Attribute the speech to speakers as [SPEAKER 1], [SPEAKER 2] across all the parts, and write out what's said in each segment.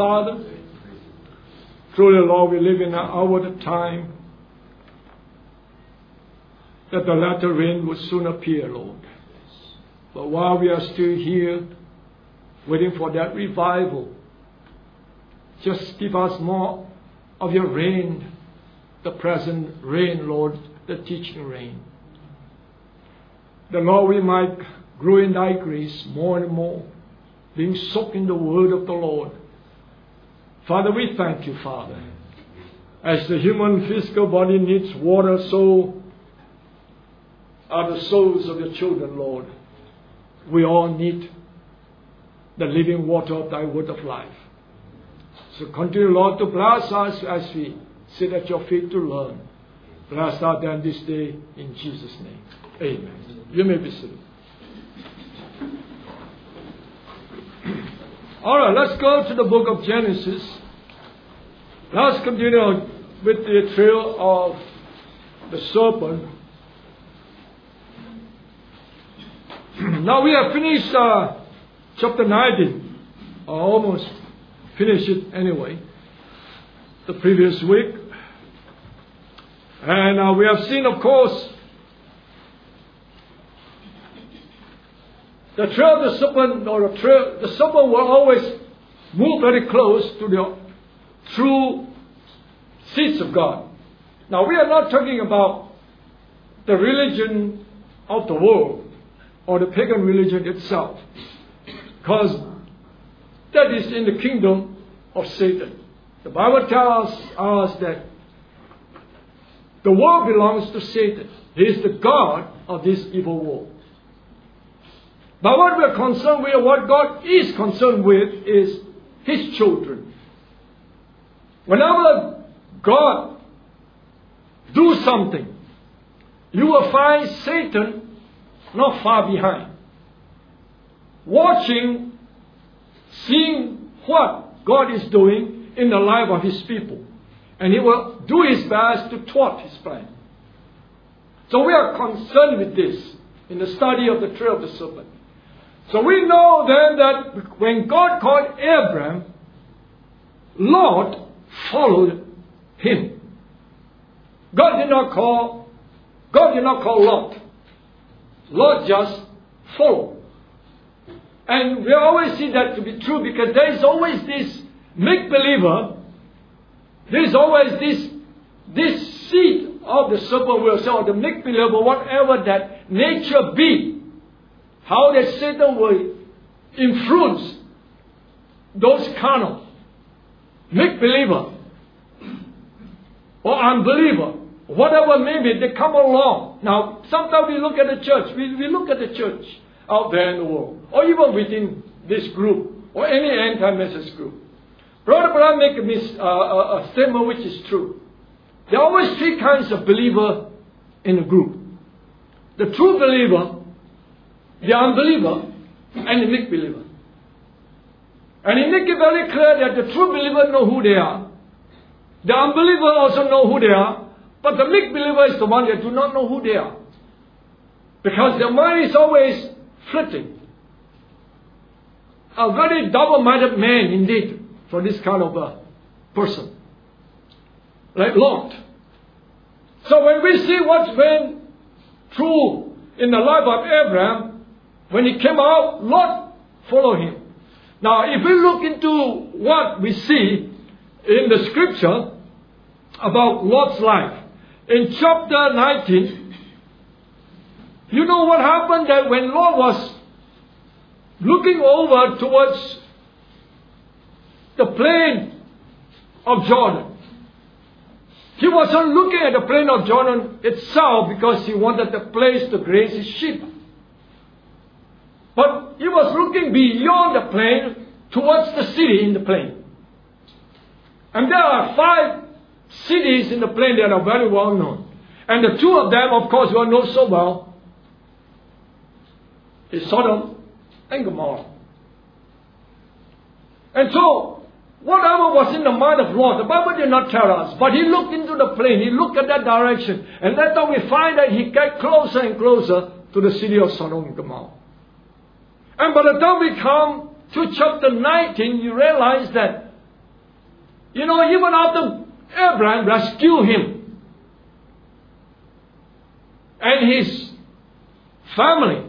[SPEAKER 1] Father. Truly, Lord, we live in an hour of time that the latter rain will soon appear, Lord. But while we are still here, waiting for that revival, just give us more of your rain, the present rain, Lord, the teaching rain. The Lord, we might grow in thy grace more and more, being soaked in the word of the Lord. Father, we thank you, Father. As the human physical body needs water, so are the souls of your children, Lord. We all need the living water of thy word of life. So continue, Lord, to bless us as we sit at your feet to learn. Bless us then this day in Jesus' name. Amen. You may be seated. All right, let's go to the book of Genesis. Let's continue with the trail of the serpent. Now we have finished chapter 19, or almost finished it anyway, the previous week. And we have seen, of course, the trail of the serpent, or the serpent will always move very close to the true seeds of God. Now we are not talking about the religion of the world, or the pagan religion itself, because that is in the kingdom of Satan. The Bible tells us that the world belongs to Satan. He is the God of this evil world. But what we are concerned with, what God is concerned with, is His children. Whenever God do something, you will find Satan not far behind, watching, seeing what God is doing in the life of His people. And He will do His best to thwart His plan. So we are concerned with this in the study of the trail of the serpent. So we know then that when God called Abraham, Lot followed him. God did not call Lot. Lot just followed. And we always see that to be true, because there is always this make-believer, there is always this seed of the serpent will say, or the make-believer, whatever that nature be, how that Satan will influence those carnal make-believer or unbeliever, whatever may be, they come along. Now, sometimes we look at the church, we look at the church out there in the world, or even within this group, or any anti-message group. Brother Branham make a statement which is true. There are always three kinds of believer in a group. The true believer, the unbeliever, and the make-believer. And he make it very clear that the true believer know who they are. The unbeliever also know who they are. But the make-believer is the one that do not know who they are. Because their mind is always flitting. A very double-minded man indeed for this kind of a person. Like Lot. So when we see what went through in the life of Abraham, when he came out, Lot followed him. Now if we look into what we see in the scripture about Lot's life, in chapter 19, you know what happened, that when Lot was looking over towards the plain of Jordan, he wasn't looking at the plain of Jordan itself because he wanted the place to graze his sheep. But he was looking beyond the plain towards the city in the plain. And there are 5 cities in the plain that are very well known. And the 2 of them, of course, you all know so well, is Sodom and Gomorrah. And so, whatever was in the mind of Lot, the Bible did not tell us, but he looked into the plain, he looked at that direction, and that's how we find that he got closer and closer to the city of Sodom and Gomorrah. And by the time we come to chapter 19, you realize that You know, even after Abraham rescued him and his family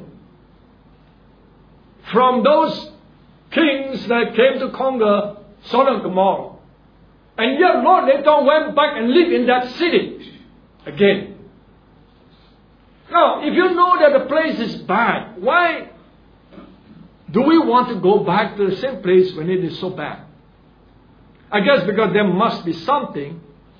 [SPEAKER 1] from those kings that came to conquer Sodom and Gomorrah. And yet Lot later on went back and lived in that city again. Now, if you know that the place is bad, why do we want to go back to the same place when it is so bad? I guess because there must be something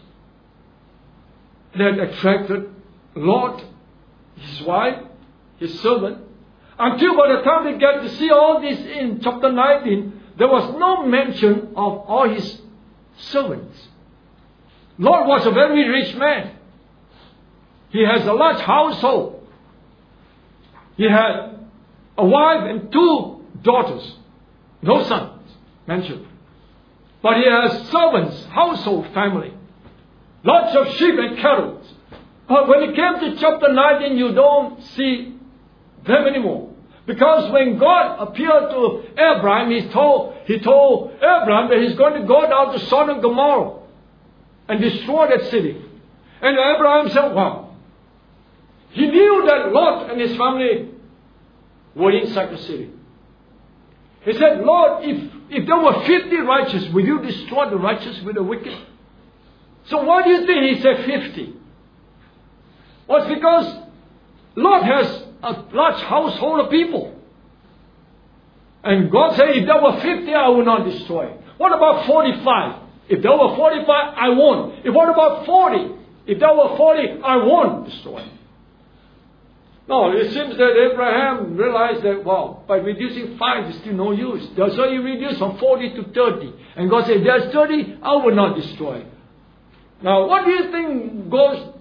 [SPEAKER 1] that attracted Lot, his wife, his servant, until by the time they get to see all this in chapter 19, there was no mention of all his servants. Lot was a very rich man. He has a large household. He had a wife and 2 daughters. No sons mentioned. But he has servants, household, family. Lots of sheep and cattle. But when it came to chapter 19, you don't see them anymore. Because when God appeared to Abraham, he told Abraham that he's going to go down to Sodom and Gomorrah and destroy that city. And Abraham said, wow. He knew that Lot and his family were inside the city. He said, Lord, if there were 50 righteous, will you destroy the righteous with the wicked? So why do you think he said 50? Well, it's because Lot has a large household of people. And God said, if there were 50, I will not destroy it. What about 45? If there were 45, I won't. What about 40? If there were 40, I won't destroy it. No, it seems that Abraham realized that, well, by reducing 5 is still no use. So he reduced from 40 to 30. And God said, there's 30, I will not destroy it. Now, what do you think goes,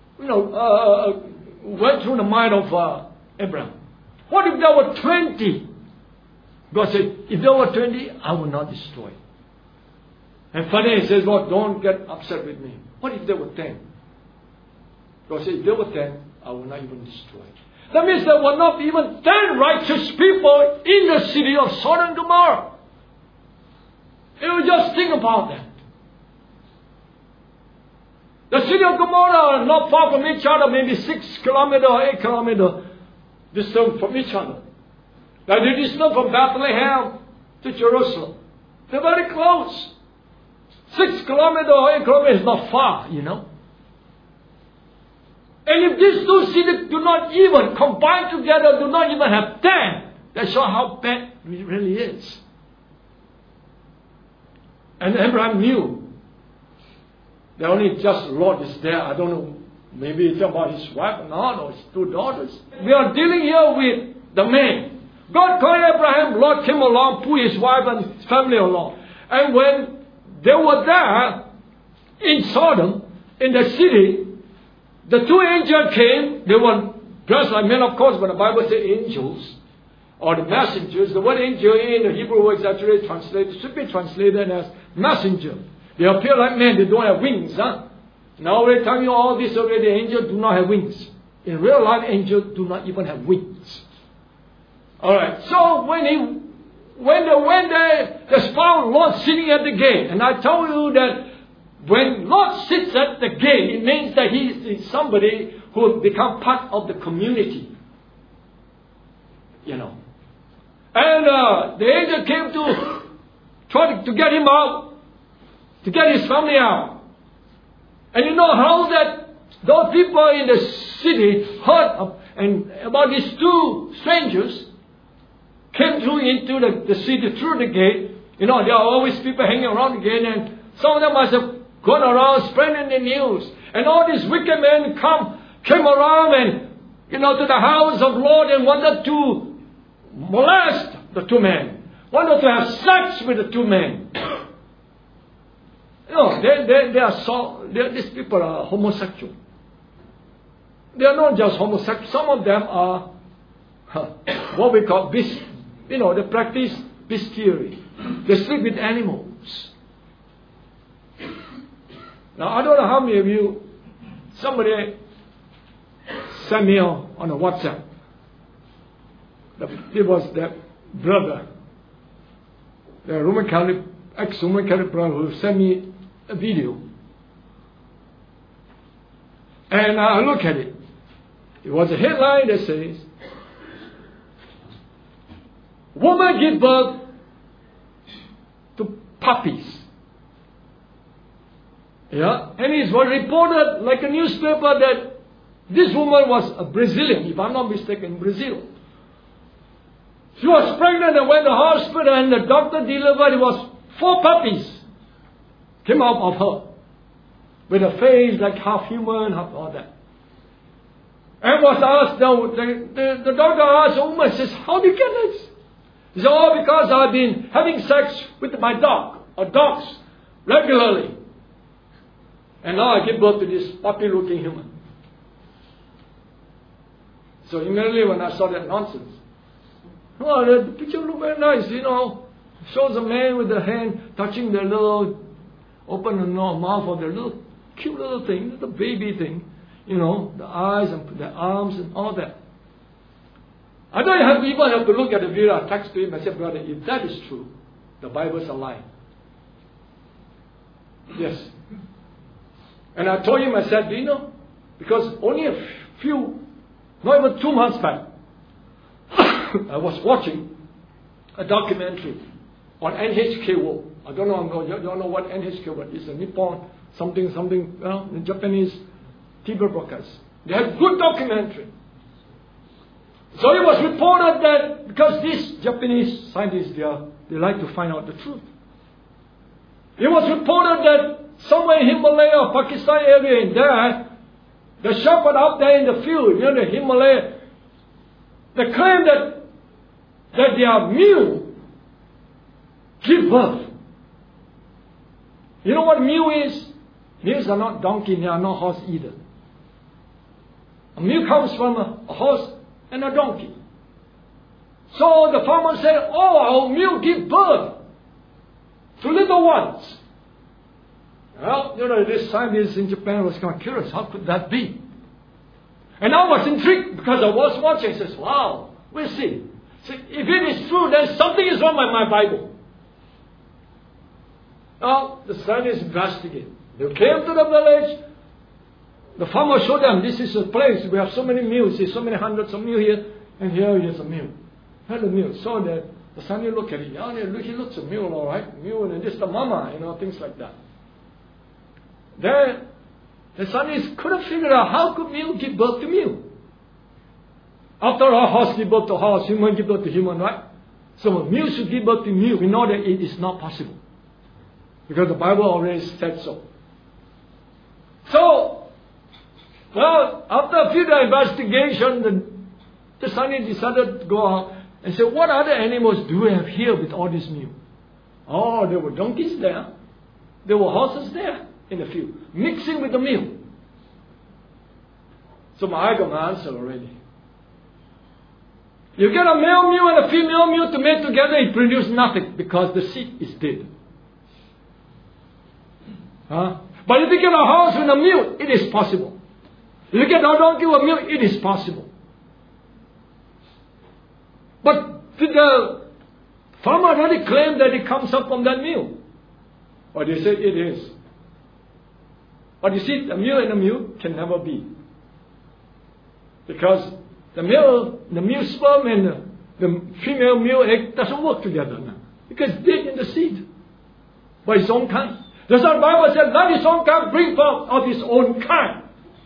[SPEAKER 1] went through the mind of Abraham? What if there were 20? God said, if there were 20, I will not destroy it. And finally he says, Lord, don't get upset with me. What if there were 10? God said, if there were 10, I will not even destroy it. That means there were not even 10 righteous people in the city of Sodom and Gomorrah. You just think about that. The city of Gomorrah are not far from each other, maybe 6 kilometers or 8 kilometers distant from each other. Now the distance from Bethlehem to Jerusalem, they're very close. 6 kilometers or 8 kilometers is not far, you know. And if these 2 cities do not even combine together, do not even have 10, that shows how bad it really is. And Abraham knew that only just Lot is there. I don't know, maybe it's about his wife or not, or his 2 daughters. We are dealing here with the man. God called Abraham, Lot came along, put his wife and his family along. And when they were there in Sodom, in the city, the 2 angels came. They were dressed like men, of course, but the Bible says angels, or the messengers. The word angel in the Hebrew word is actually translated, should be translated as messenger. They appear like men, they don't have wings. Now I already tell you all this already, angels do not have wings. In real life, angels do not even have wings. Alright, so when they found Lot sitting at the gate, and I told you that when Lot sits at the gate, it means that he is somebody who has become part of the community. You know. And the angel came to try to get him out, to get his family out. And you know how that those people in the city heard about these 2 strangers came through into the city through the gate. You know, there are always people hanging around the gate, and some of them must have gone around spreading the news. And all these wicked men came around and, to the house of Lot and wanted to molest the 2 men. Wanted to have sex with the 2 men. These people are homosexual. They are not just homosexual. Some of them are what we call they practice bestiality. They sleep with animals. Now, I don't know how many of you, somebody sent me on a WhatsApp. It was that brother, the ex-Roman Catholic brother, who sent me a video. And I look at it. It was a headline that says, "Woman give birth to puppies." Yeah, and it was reported like a newspaper that this woman was a Brazilian, if I'm not mistaken, Brazil. She was pregnant and went to the hospital, and the doctor delivered. It was 4 puppies came out of her, with a face like half human, half all that. And was asked, the doctor asked the woman, says, "How did you get this?" He said, "Oh, because I've been having sex with my dog, or dogs, regularly. And now I give birth to this puppy-looking human." So immediately when I saw that nonsense, well, the picture looked very nice, shows a man with the hand touching the little, open the mouth of the little, cute little thing, the baby thing, the eyes and the arms and all that. I don't even have to look at the video. I text to him and said, "Brother, if that is true, the Bible's a lie." Yes. And I told him, I said, because only a few, not even 2 months back, I was watching a documentary on NHK World. I don't know, you don't know what NHK World is. A Nippon, something, the Japanese TV broadcast. They have good documentary. So it was reported that because these Japanese scientists, they like to find out the truth. It was reported that somewhere in Himalaya or Pakistan area in there, the shepherd out there in the field, the Himalaya, they claim that their mule give birth. You know what mule is? Mules are not donkey, they are not horse either. A mule comes from a horse and a donkey. So the farmer said, "Oh, our mule give birth to little ones." Well, this scientist in Japan was kind of curious. How could that be? And I was intrigued because I was watching. I says, "Wow, we'll see. So if it is true, then something is wrong with my Bible." Now, the scientists investigated. They came to the village. The farmer showed them, "This is a place. We have so many mules. There's so many hundreds of mules here. And here is a mule." Here's a mule. So the scientist looked at it. "Yeah, he looks a mule, all right. Mule, and this is the mama, things like that." Then the scientists couldn't figure out how could mule give birth to mule. After all, horse give birth to horse, human give birth to human, right? So mule should give birth to mule. We know that it is not possible. Because the Bible already said so. So, well, after a few days investigation, the scientists decided to go out and say, "What other animals do we have here with all these mule?" Oh, there were donkeys there. There were horses there in the field, mixing with the mule. So I got my answer already. You get a male mule and a female mule to mate together, it produces nothing because the seed is dead. But if you get a horse with a mule, it is possible. If you get a donkey with a mule, it is possible. But the farmer already claimed that it comes up from that mule. But they said it is. But you see, the mule and the mule can never be. Because the mule sperm and the female mule egg doesn't work together now. Because it's dead in the seed by its own kind. That's why the Bible said, "Let his own kind bring forth of his own kind."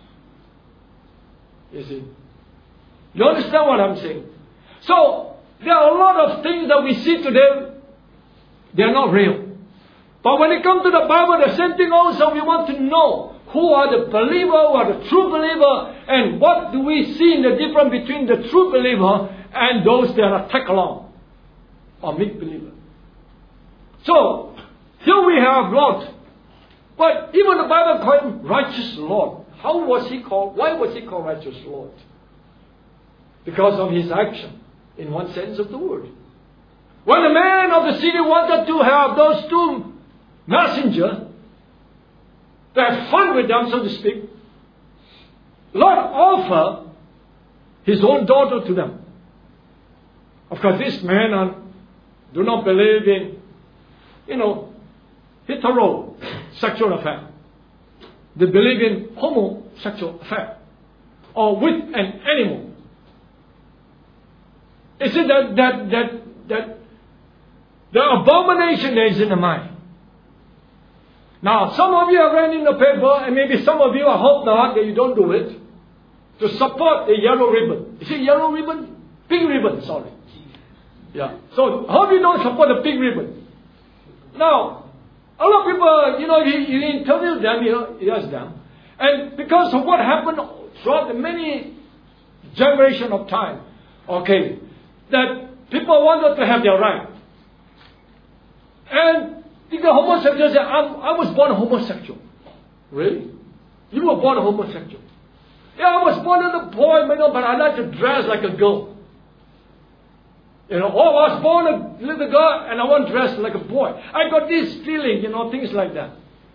[SPEAKER 1] You see? You understand what I'm saying? So, there are a lot of things that we see today, they are not real. But when it comes to the Bible, the same thing also, we want to know who are the believer, who are the true believer, and what do we see in the difference between the true believer and those that are tag along, or make believer. So, here we have Lot. But even the Bible called him righteous Lord. How was he called? Why was he called righteous Lord? Because of his action, in one sense of the word. When the man of the city wanted to have those 2 messengers to have fun with them, so to speak, Lot offered his own daughter to them. Of course, this man do not believe in, hetero sexual affair. They believe in homosexual affair. Or with an animal. It's that the abomination that is in the mind. Now, some of you have read in the paper, and maybe some of you, I hope not, that you don't do it, to support the yellow ribbon. Is it yellow ribbon? Pink ribbon, sorry. Yeah. So, I hope you don't support the pink ribbon. Now, a lot of people, you interview them, you ask them, and because of what happened throughout the many generations of time, okay, that people wanted to have their right. And the homosexual say, I was born homosexual. Really? You were born homosexual? Yeah, I was born as a boy, but I like to dress like a girl. I was born a little girl and I want to dress like a boy. I got this feeling, things like that.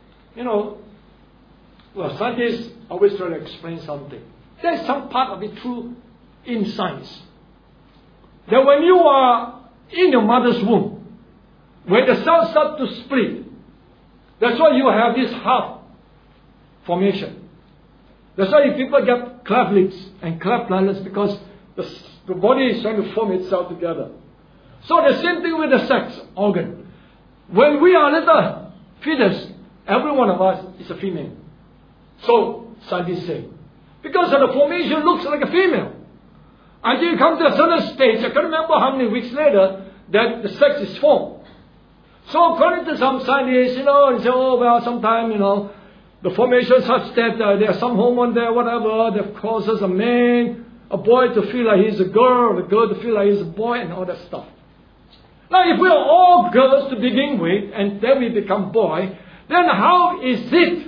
[SPEAKER 1] Well, scientists always try to explain something. There's some part of it true in science. That when you are in your mother's womb, when the cells start to split, that's why you have this half formation. That's why people get cleft lips and cleft palates, because the body is trying to form itself together. So the same thing with the sex organ. When we are little fetus, every one of us is a female. So scientists say, because of the formation looks like a female. Until you come to a certain stage, I can't remember how many weeks later, that the sex is formed. So according to some scientists, they say, sometimes, the formation is such that there are some hormone there, whatever, that causes a boy to feel like he's a girl, the girl to feel like he's a boy, and all that stuff. Now, if we are all girls to begin with, and then we become boy, then how is it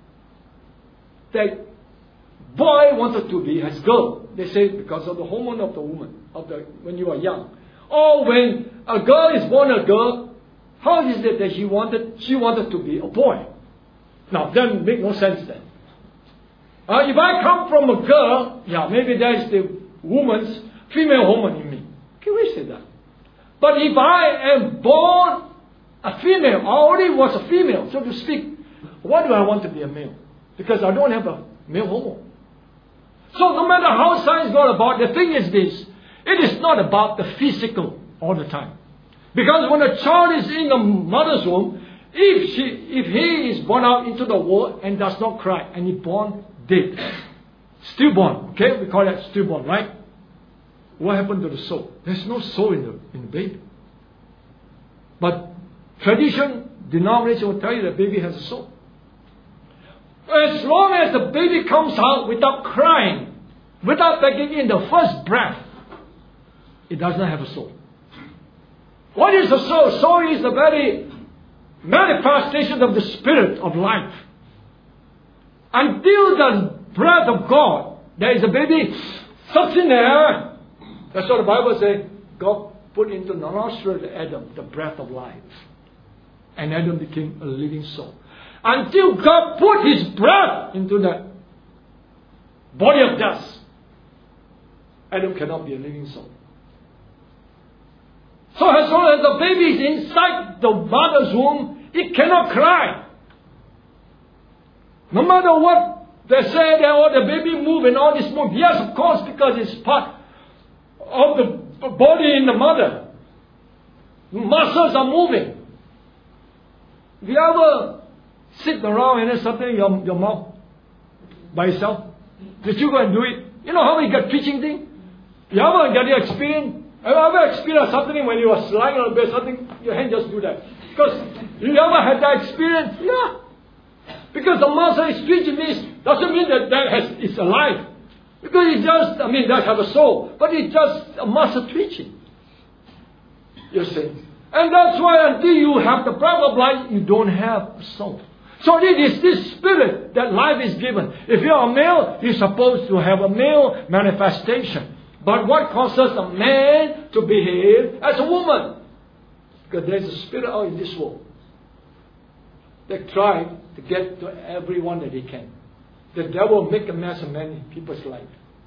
[SPEAKER 1] that boy wanted to be as girl? They say because of the hormone of the woman, when you are young. Or when a girl is born a girl, how is it that she wanted to be a boy? Now, that makes no sense then. If I come from a girl, maybe that is the woman's female hormone in me. Can we say that? But if I am born a female, I already was a female, so to speak, why do I want to be a male? Because I don't have a male hormone. So no matter how science got about, the thing is this, it is not about the physical all the time. Because when a child is in the mother's womb, if he is born out into the world and does not cry, and he born dead, stillborn, okay, we call that stillborn, right? What happened to the soul? There's no soul in the baby. But tradition, denomination will tell you that baby has a soul. As long as the baby comes out without crying, without taking in the first breath, it does not have a soul. What is a soul? Soul is the very manifestation of the spirit of life. Until the breath of God, there is a baby sucks in there. That's what the Bible says. God put into the nostril of Adam the breath of life. And Adam became a living soul. Until God put His breath into the body of dust, Adam cannot be a living soul. So as long as the baby is inside the mother's womb, it cannot cry. No matter what they say, the baby move and all this move. Yes, of course, because it's part of the body in the mother. Muscles are moving. Have you ever sit around and then suddenly your mouth by itself? Did you go and do it? You know how we get twitching thing? You ever get the experience? Have you ever experienced something when you were lying on the bed, something, your hand just do that? Because you ever had that experience? Yeah. Because the muscle is twitching, this doesn't mean that it's alive. Because it just, that have a soul. But it's just a muscle twitching. You see? And that's why until you have the breath of life, you don't have a soul. So it is this spirit that life is given. If you're a male, you're supposed to have a male manifestation. But what causes a man to behave as a woman? Because there's a spirit out in this world that tries to get to everyone that he can. The devil will make a mess of many people's life.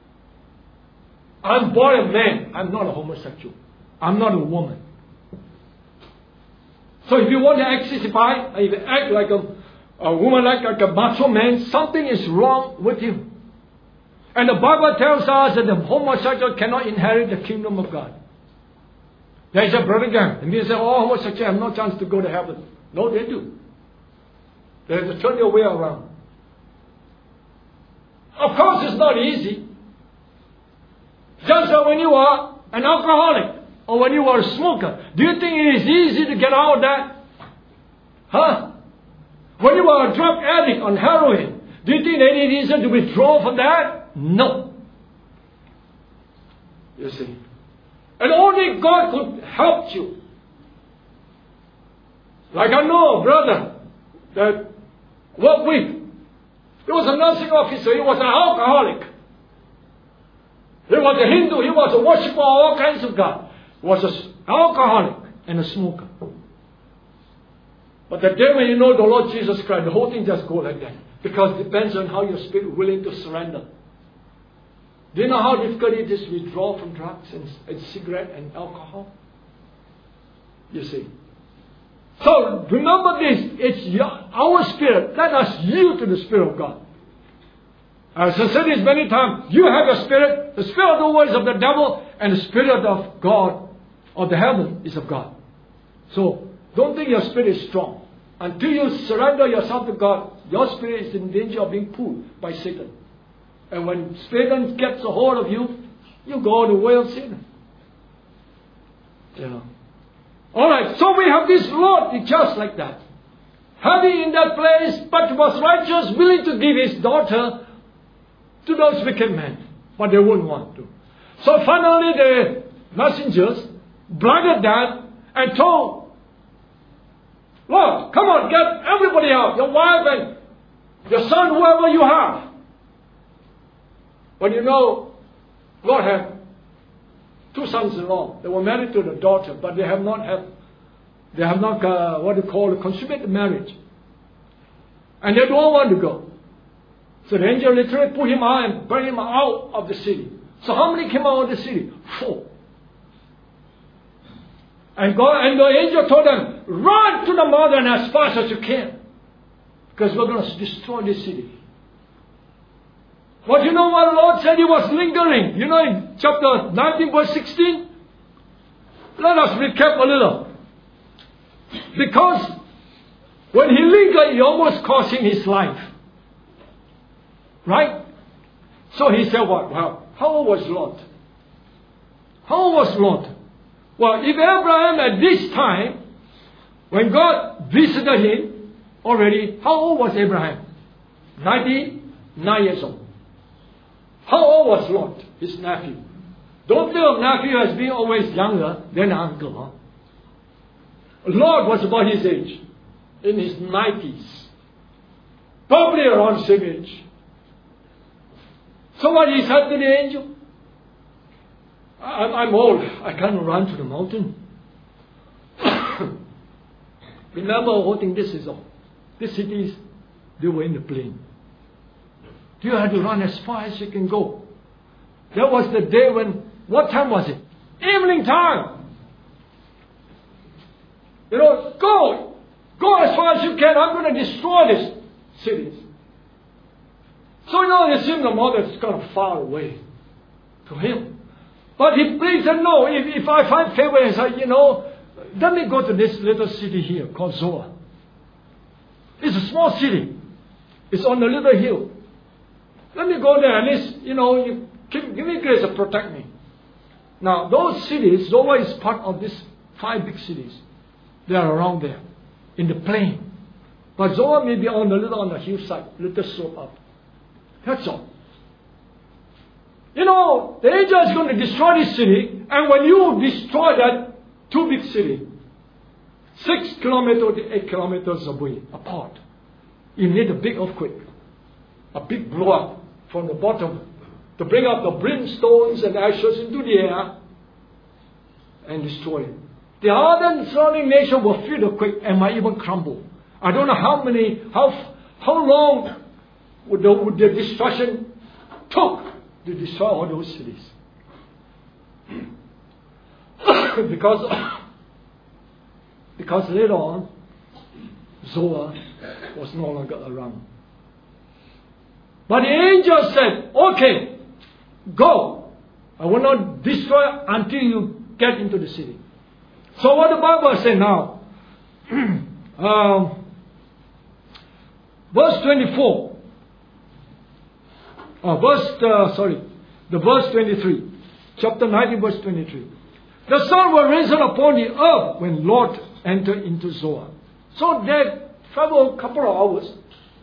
[SPEAKER 1] I'm born a man. I'm not a homosexual. I'm not a woman. So if you want to exemplify, if you act like a woman like a macho man, something is wrong with him. And the Bible tells us that the homosexual cannot inherit the kingdom of God. There is a brother gang. And they say, oh, homosexuals have no chance to go to heaven. No, they do. They have to turn their way around. Of course, it's not easy. Just like when you are an alcoholic or when you are a smoker, do you think it is easy to get out of that? Huh? When you are a drug addict on heroin, do you think it is easy to withdraw from that? No. You see. And only God could help you. Like I know a brother that worked with. He was a nursing officer. He was an alcoholic. He was a Hindu. He was a worshiper of all kinds of God. He was an alcoholic and a smoker. But the day when you know the Lord Jesus Christ, the whole thing just goes like that. Because it depends on how your spirit is willing to surrender. Do you know how difficult it is to withdraw from drugs and cigarette and alcohol? You see. So remember this. It's our spirit. Let us yield to the Spirit of God. As I said this many times, you have a spirit. The spirit of the world is of the devil, and the spirit of God, of the heaven, is of God. So don't think your spirit is strong. Until you surrender yourself to God, your spirit is in danger of being pulled by Satan. And when Satan gets a hold of you, you go the way of Satan. You know. Alright, so we have this Lord just like that. Having in that place, but was righteous, willing to give his daughter to those wicked men. But they wouldn't want to. So finally the messengers blinded that and told, Lord, come on, get everybody out, your wife and your son, whoever you have. But you know, Lord had two sons-in-law. They were married to the daughter, but they have not what you call consummated marriage. And they don't want to go. So the angel literally put him out and brought him out of the city. So how many came out of the city? 4. And the angel told them, run to the mountain as fast as you can. Because we're going to destroy this city. But you know what the Lord said? He was lingering. You know in chapter 19 verse 16? Let us recap a little. Because when he lingered, he almost cost him his life. Right? So he said what? Well, how old was Lot? How old was Lot? Well, if Abraham at this time, when God visited him already, how old was Abraham? 99 years old. How old was Lot, his nephew? Don't think of nephew as being always younger than uncle. Huh? Lot was about his age, in his 90s. Probably around the same age. So what he said to the angel? I'm old. I can't run to the mountain. Remember what thing this is all. These cities, they were in the plain. You had to run as far as you can go. That was the day when, what time was it? Evening time. You know, go. Go as far as you can. I'm going to destroy these cities. So, you know, it seemed the mother is kind of far away to him. But he pleaded, said, no, if I find favor, he said, you know, let me go to this little city here called Zoar. It's a small city. It's on a little hill. Let me go there, at least, you know, you give me grace to protect me. Now, those cities, Zoar is part of these 5 big cities. They are around there, in the plain. But Zoar may be on the hillside, little slope up. That's all. You know, the angel is going to destroy this city, and when you destroy that 2 big cities, 6 kilometers to 8 kilometers away, apart, you need a big earthquake, a big blow up from the bottom to bring up the brimstones and ashes into the air and destroy it. The other surrounding nation will feel the quake and might even crumble. I don't know how long would the destruction took to destroy all those cities. because later on, Zoar was no longer around. But the angel said, okay, go. I will not destroy until you get into the city. So what the Bible says now, verse 24, verse 23, chapter 19, verse 23. The sun was risen upon the earth when Lot entered into Zoar. So they traveled a couple of hours,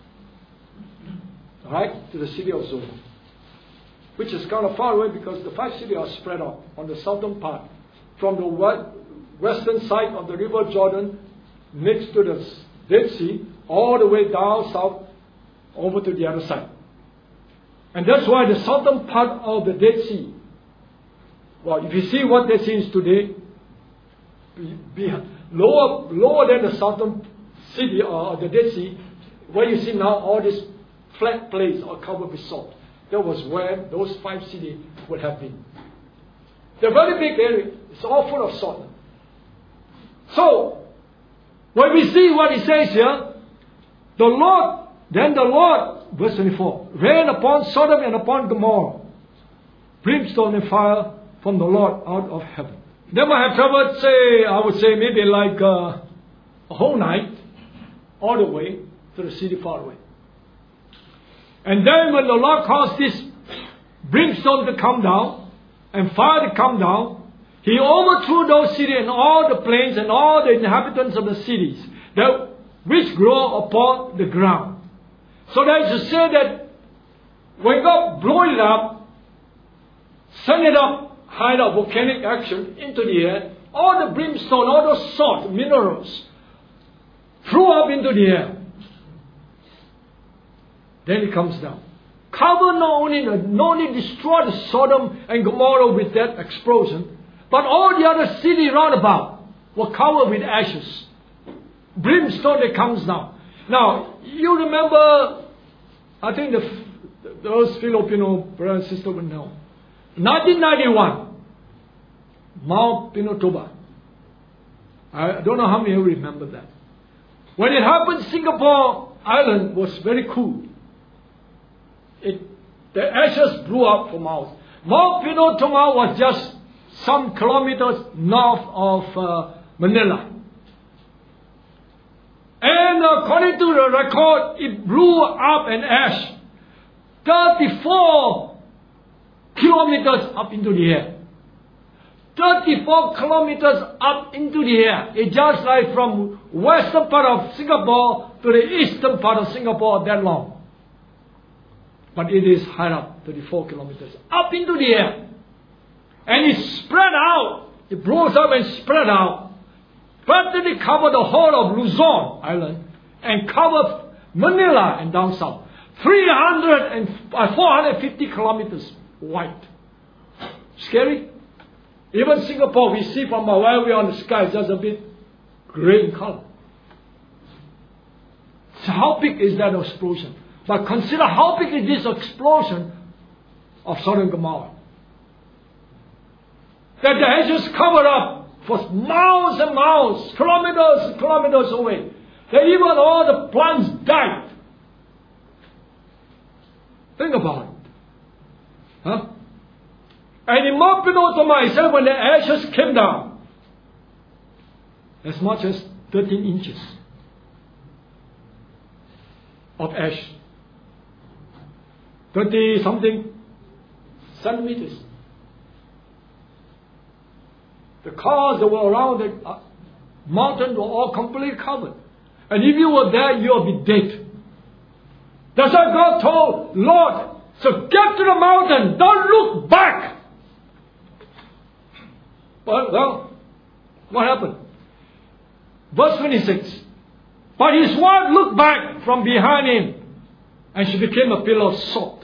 [SPEAKER 1] right, to the city of Zoar, which is kind of far away because the 5 cities are spread out on the southern part, from the western side of the river Jordan, next to the Dead Sea, all the way down south over to the other side. And that's why the southern part of the Dead Sea, well, if you see what Dead Sea is today, lower than the southern city or the Dead Sea, where you see now all these flat plains are covered with salt. That was where those 5 cities would have been. They're very big area. It's all full of salt. So, when we see what it says here, the Lord, verse 24, rain upon Sodom and upon Gomorrah, brimstone and fire from the Lord out of heaven. They might have traveled, I would say maybe like a whole night, all the way to the city far away. And then when the Lord caused this brimstone to come down and fire to come down, He overthrew those cities and all the plains and all the inhabitants of the cities which grow upon the ground. So that is to say that when God blew it up, sent it up, high up, volcanic action into the air, all the brimstone, all those salt minerals flew up into the air. Then it comes down. Cover not only destroy the Sodom and Gomorrah with that explosion, but all the other cities round about were covered with ashes. Brimstone that comes down. Now, you remember, I think those Filipino brothers and sisters will know. 1991, Mount Pinatubo. I don't know how many of you remember that. When it happened, Singapore Island was very cool. The ashes blew up for miles. Mount Pinatubo was just some kilometers north of Manila. And according to the record, it blew up an ash 34 kilometers up into the air. 34 kilometers up into the air. It's just like from western part of Singapore to the eastern part of Singapore, that long. But it is high up, 34 kilometers up into the air. And it spread out. It blows up and spread out. Practically covered the whole of Luzon Island and covered Manila and down south. 450 kilometers wide. Scary? Even Singapore, we see from where we are on the sky, it's just a bit gray in color. So how big is that explosion? But consider how big is this explosion of Sodom and Gomorrah. That the ashes covered up for miles and miles, kilometers away. That even all the plants died. Think about it. Huh? And in Mount Pinatubo, it said when the ashes came down, as much as 13 inches of ash. 30 something centimeters. The cars that were around the mountain were all completely covered. And if you were there, you would be dead. That's why God told Lord, so get to the mountain, don't look back. Well, what happened? Verse 26. But his wife looked back from behind him, and she became a pillar of salt.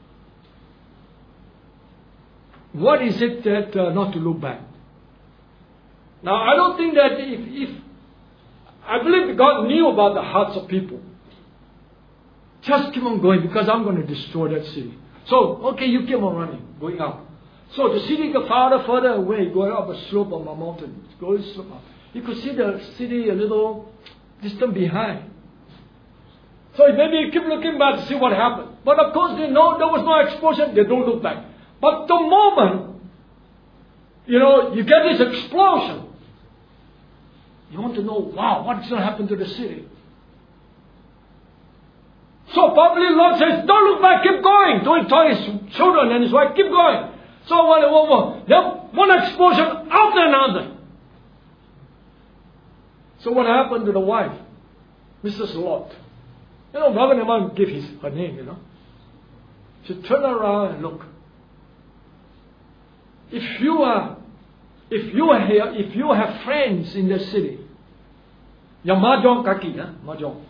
[SPEAKER 1] What is it that not to look back? Now, I don't think that I believe God knew about the hearts of people. Just keep on going because I'm going to destroy that city. So, okay, you keep on running, going up. So the city got further away, going up a slope of a mountain. Going slope up. You could see the city a little Just turn behind. So maybe you keep looking back to see what happened. But of course they know there was no explosion, they don't look back. But the moment, you get this explosion, you want to know, wow, what's going to happen to the city? So probably the Lord says, don't look back, keep going. Don't tell his children and his wife, keep going. So one explosion after another. So what happened to the wife? Mrs. Lot. Brother Naaman gave her name, She turned around and look. If you have friends in the city, your mahjong kaki, mahjong.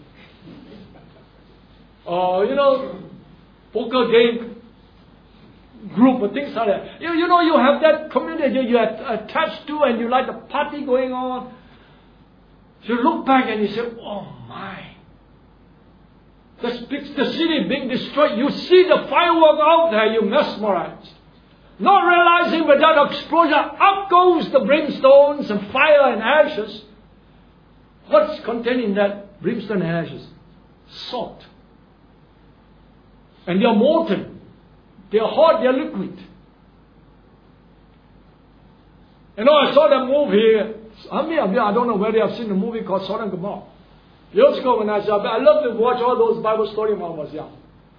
[SPEAKER 1] Poker game group or things like that. You have that community you are attached to and you like the party going on. So you look back and you say, oh my. The city being destroyed. You see the firework out there, you're mesmerized. Not realizing with that explosion, up goes the brimstones and fire and ashes. What's contained in that brimstone and ashes? Salt. And they're molten. They're hot, they're liquid. I saw that movie. I don't know whether I've seen the movie called Sodom and Gomorrah. Years ago when I love to watch all those Bible stories when I was young.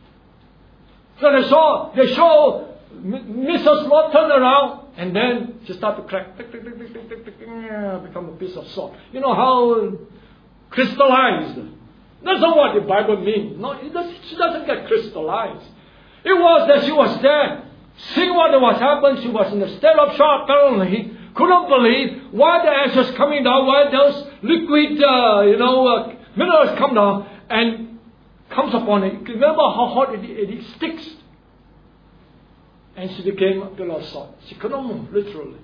[SPEAKER 1] So they show Mrs. Lot turn around and then she started to crack. Become a piece of salt. You know how crystallized. That's not what the Bible means. No, she doesn't get crystallized. It was that she was there, seeing what was happening. She was in a state of shock apparently. Couldn't believe why the ashes coming down, why those liquid, minerals come down and comes upon it. Remember how hot it sticks. And she became a pillar of salt. She couldn't move, literally.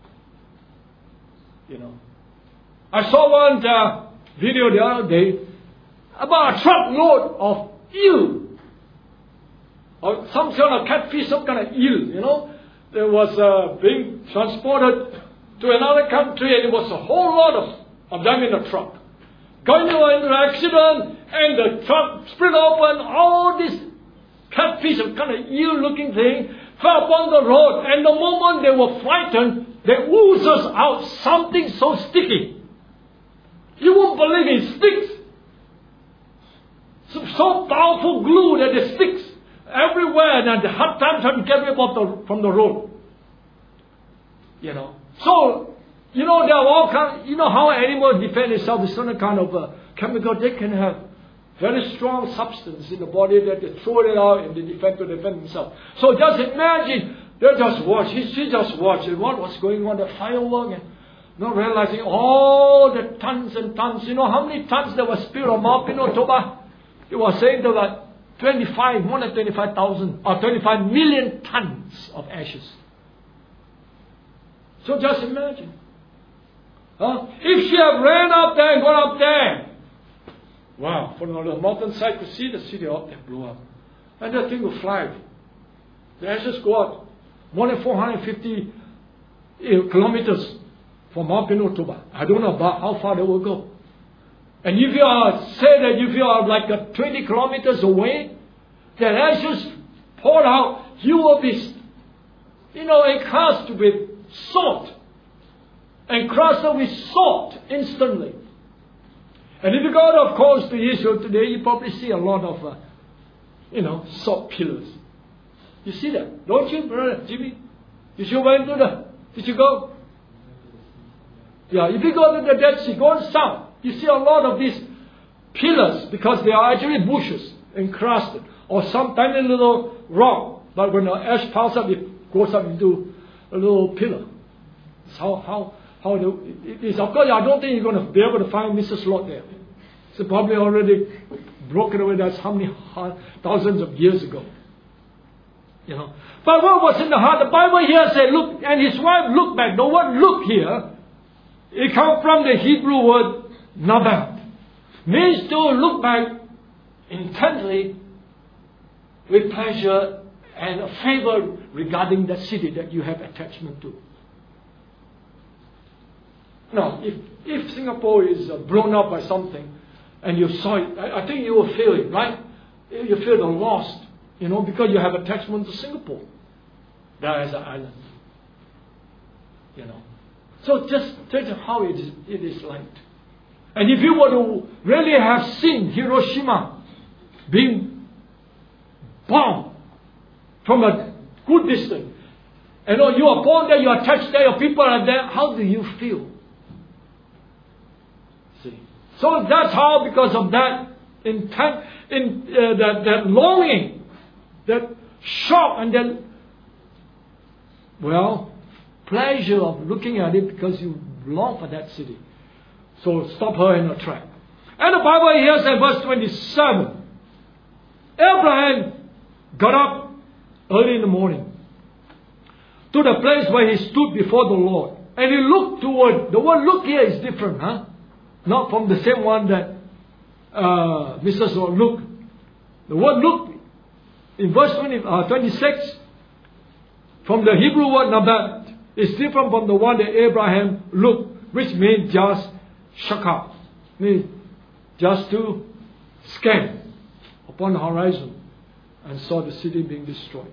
[SPEAKER 1] I saw one video the other day about a truckload of eel. Or some kind of catfish, some kind of eel, There was being transported to another country and it was a whole lot of them in a truck. Going into an accident and the truck split open, all this catfish, some kind of eel looking thing, fell upon the road, and the moment they were frightened, they oozes out something so sticky. You won't believe it sticks. So powerful glue that it sticks everywhere, and the hard times have to get rid of from the road. So, there are all kinds, how animals defend themselves with certain kind of chemical. They can have very strong substance in the body that they throw it out and they defend themselves. So just imagine, they just watch, she just watched what was going on, the firework, and not realizing all the tons and tons. How many tons there was spilled on Mount Pinatubo? It was saying there were more than 25,000 or 25 million tons of ashes. So just imagine. If she had ran up there and gone up there, wow, from the mountainside could see the city up there blew up. And that thing will fly. The ashes go out more than 450 kilometers from Mount Pinatubo. I don't know about how far they will go. And if you are like 20 kilometers away, the ashes poured out, you will be, encrusted with salt. Encrusted with salt instantly. And if you go, of course, to Israel today, you probably see a lot of, salt pillars. You see that, don't you, Brother Jimmy? Did you go? Yeah, if you go to the Dead Sea, go south, you see a lot of these pillars because they are actually bushes encrusted or some tiny little rock. But when the ash piles up, it goes up into a little pillar. It's how it is. Of course, I don't think you're going to be able to find Mrs. Lot there. It's probably already broken away. That's how many thousands of years ago. But what was in the heart? The Bible here said, look, and his wife looked back. The word look here, it comes from the Hebrew word nabat. Means to look back intently with pleasure and a favor regarding the city that you have attachment to. Now, if Singapore is blown up by something, and you saw it, I think you will feel it, right? You feel the loss, because you have attachment to Singapore. That is an island. So just think how it is like. And if you were to really have seen Hiroshima being bombed from a good distance, you are born there, you are attached there, your people are there, how do you feel? See? So that's how, because of that that longing, that shock, and then, pleasure of looking at it because you long for that city. So stop her in her track. And the Bible here says, verse 27, Abraham got up early in the morning to the place where he stood before the Lord. And he looked toward, the word look here is different, not from the same one that Mrs. Look. The word look in verse 26 from the Hebrew word nabat is different from the one that Abraham looked, which means just shaka, means just to scan upon the horizon and saw the city being destroyed.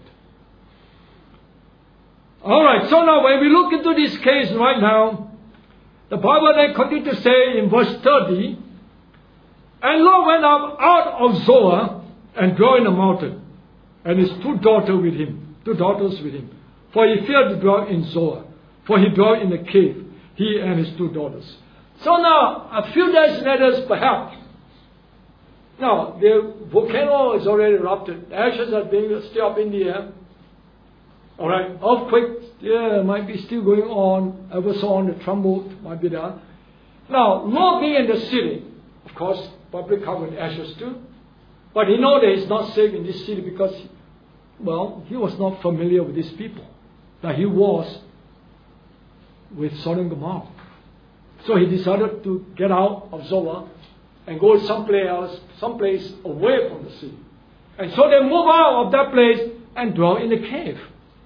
[SPEAKER 1] Alright, so now when we look into this case right now, the Bible then continues to say in verse 30, and Lot went up out of Zoar and dwelt in the mountain, and his two daughters with him. For he feared to dwell in Zoar, for he dwelt in a cave, he and his two daughters. So now, a few days later, perhaps, now the volcano is already erupted, the ashes are being still up in the air. Alright, earthquake, might be still going on, ever so on, the tremble might be there. Now, Lot being in the city, of course, probably covered ashes too, but he knows that he's not safe in this city because, he was not familiar with these people that he was with Sodom and Gomorrah. So he decided to get out of Zoar and go someplace else, someplace away from the city. And so they move out of that place and dwell in a cave.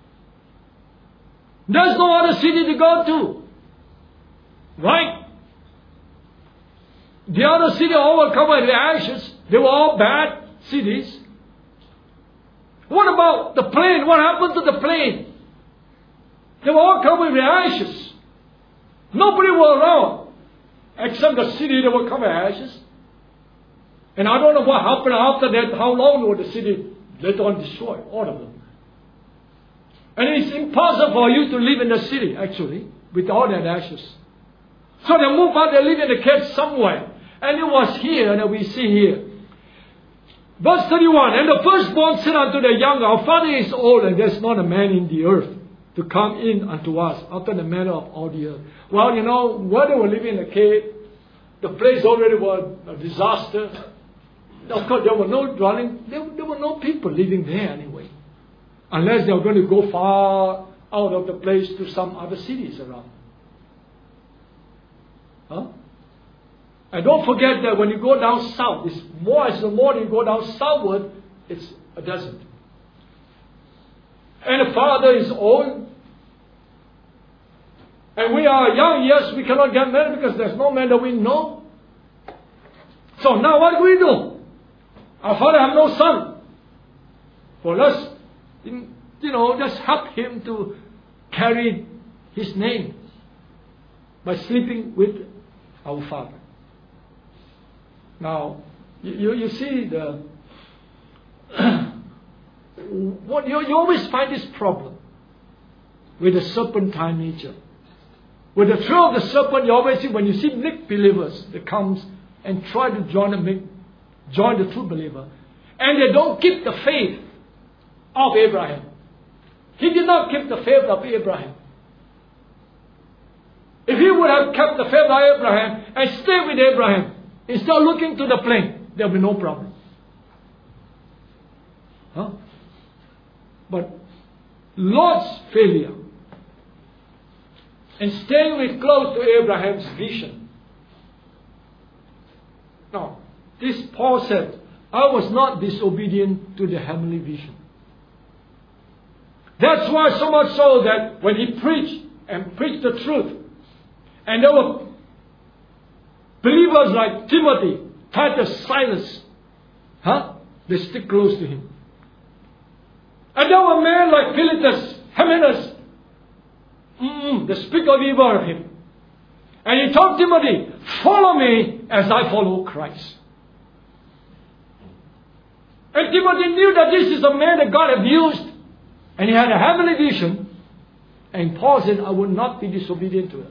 [SPEAKER 1] There's no other city to go to. Right? The other city all were covered with ashes. They were all bad cities. What about the plain? What happened to the plain? They were all covered with ashes. Nobody was around except the city that were covered with ashes. And I don't know what happened after that, how long was the city later on destroyed, all of them. And it's impossible for you to live in the city, actually, with all that ashes. So they moved out, they live in the cave somewhere. And it was here that we see here. Verse 31, and the firstborn said unto the younger, our father is old, and there's not a man in the earth to come in unto us after the manner of all the earth. Well, where they were living in the cave, the place already was a disaster. Of course, there were no dwelling, there were no people living there anyway. Unless they were going to go far out of the place to some other cities around. And don't forget that when you go down south, as the more you go down southward, it's a desert. And the father is old. And we are young, yes, we cannot get married because there's no man that we know. So now what do we do? Our father have no son. Well, let's, just help him to carry his name by sleeping with our father. Now, you see the what you always find this problem with the serpentine nature. With the thrill of the serpent, you always see when you see mixed believers that comes and try to join the true believer, and they don't keep the faith of Abraham. He did not keep the faith of Abraham. If he would have kept the faith of Abraham and stayed with Abraham, instead of looking to the plain, there will be no problem. But Lot's failure and staying with close to Abraham's vision. Now, this Paul said, I was not disobedient to the heavenly vision. That's why so much so that when he preached the truth, and there were believers like Timothy Titus, Silas, they stick close to him. And there were men like Philetus, Hymenaeus, they speak of evil of him. And he told Timothy, follow me as I follow Christ. And Timothy knew that this is a man that God had used. And he had a heavenly vision. And Paul said, I will not be disobedient to it.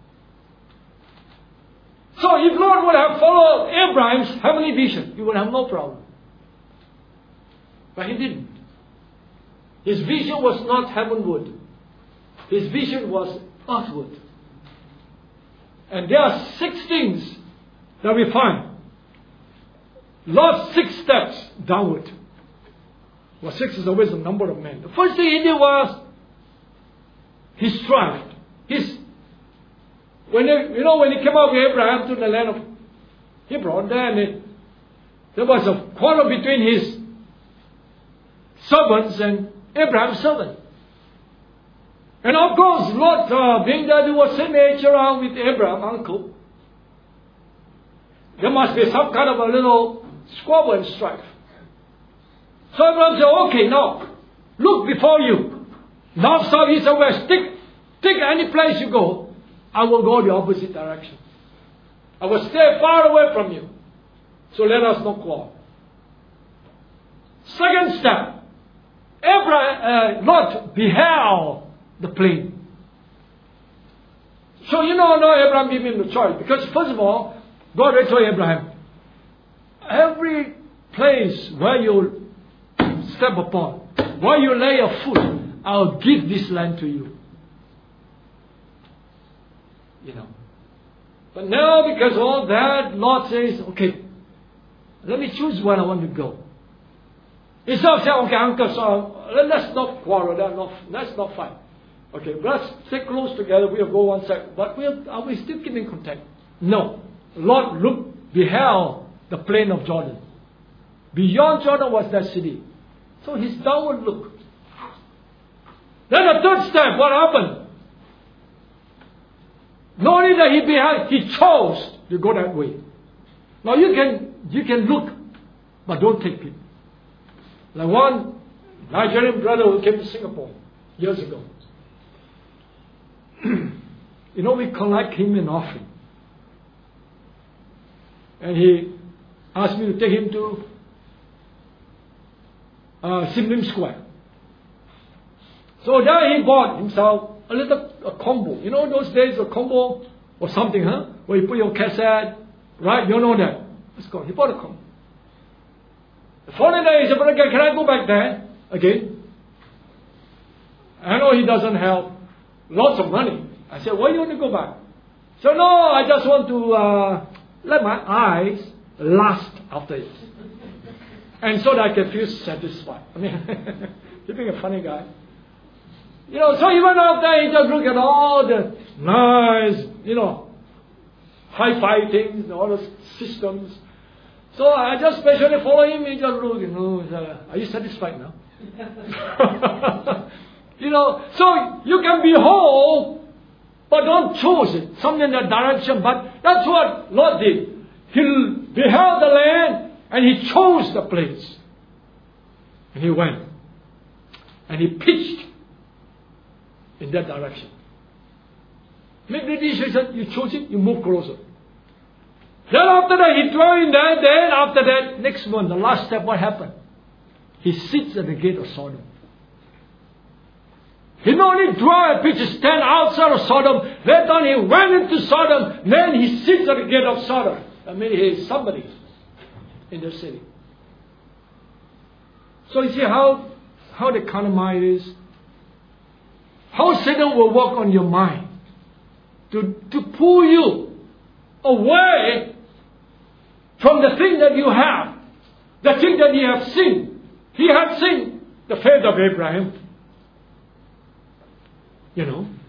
[SPEAKER 1] So if Lord would have followed Abraham's heavenly vision, he would have no problem. But he didn't. His vision was not heavenward. His vision was earthward. And there are 6 things that we find. Lord's 6 steps downward. Well, 6 is always the number of men. The first thing he did was he strived. When he came out with Abraham to the land of Hebron, then there was a quarrel between his servants and Abraham's servant. And of course, Lot, being that he was same age around with Abraham, uncle, there must be some kind of a little squabble and strife. So Abraham said, okay, now, look before you. North, south, east, and west. Take any place you go. I will go the opposite direction. I will stay far away from you. So let us not quarrel. Second step. Lot beheld the plain. So Abraham gave him the choice. Because first of all, God had told Abraham, every place where you step upon, where you lay your foot, I'll give this land to you. But now, because of all that, Lord says, okay, let me choose where I want to go. Instead of saying, okay, uncle, so let's not quarrel, let's not fight. Okay, let's stay close together, we'll go one side, but are we still keeping contact? No. Lord beheld the plain of Jordan. Beyond Jordan was that city. So his downward look. Then the third step, what happened? Not only that he beheld, he chose to go that way. Now you can look, but don't take people. Like one Nigerian brother who came to Singapore years ago. We collect him an offering. And he asked me to take him to Sim Lim Square. So there he bought himself a combo. Those days a combo or something, where you put your cassette, right? You know that. Let's go. He bought a combo. The following day he said, but again, can I go back there again? I know he doesn't have lots of money. I said, why do you want to go back? So no, I just want to let my eyes last after it. And so that I can feel satisfied. I mean, you're being a funny guy. So he went out there, he just looked at all the nice, hi-fi things, all the systems. So I just specially follow him, he just looked, are you satisfied now? So you can behold, but don't choose it, something in that direction. But that's what Lot did. He beheld the land and he chose the place. And he went. And he pitched in that direction. Make the decision, you chose it, you move closer. Then after that, he dwelt in there. Then after that, next one, the last step, what happened? He sits at the gate of Sodom. He not only dwelt, pitched stand outside of Sodom. Later on, he went into Sodom. Then he sits at the gate of Sodom. I mean, he is somebody in the city. So you see how the kind of mind is. How Satan will work on your mind to pull you away from the thing that you have, the thing that you have seen. He had seen the faith of Abraham. And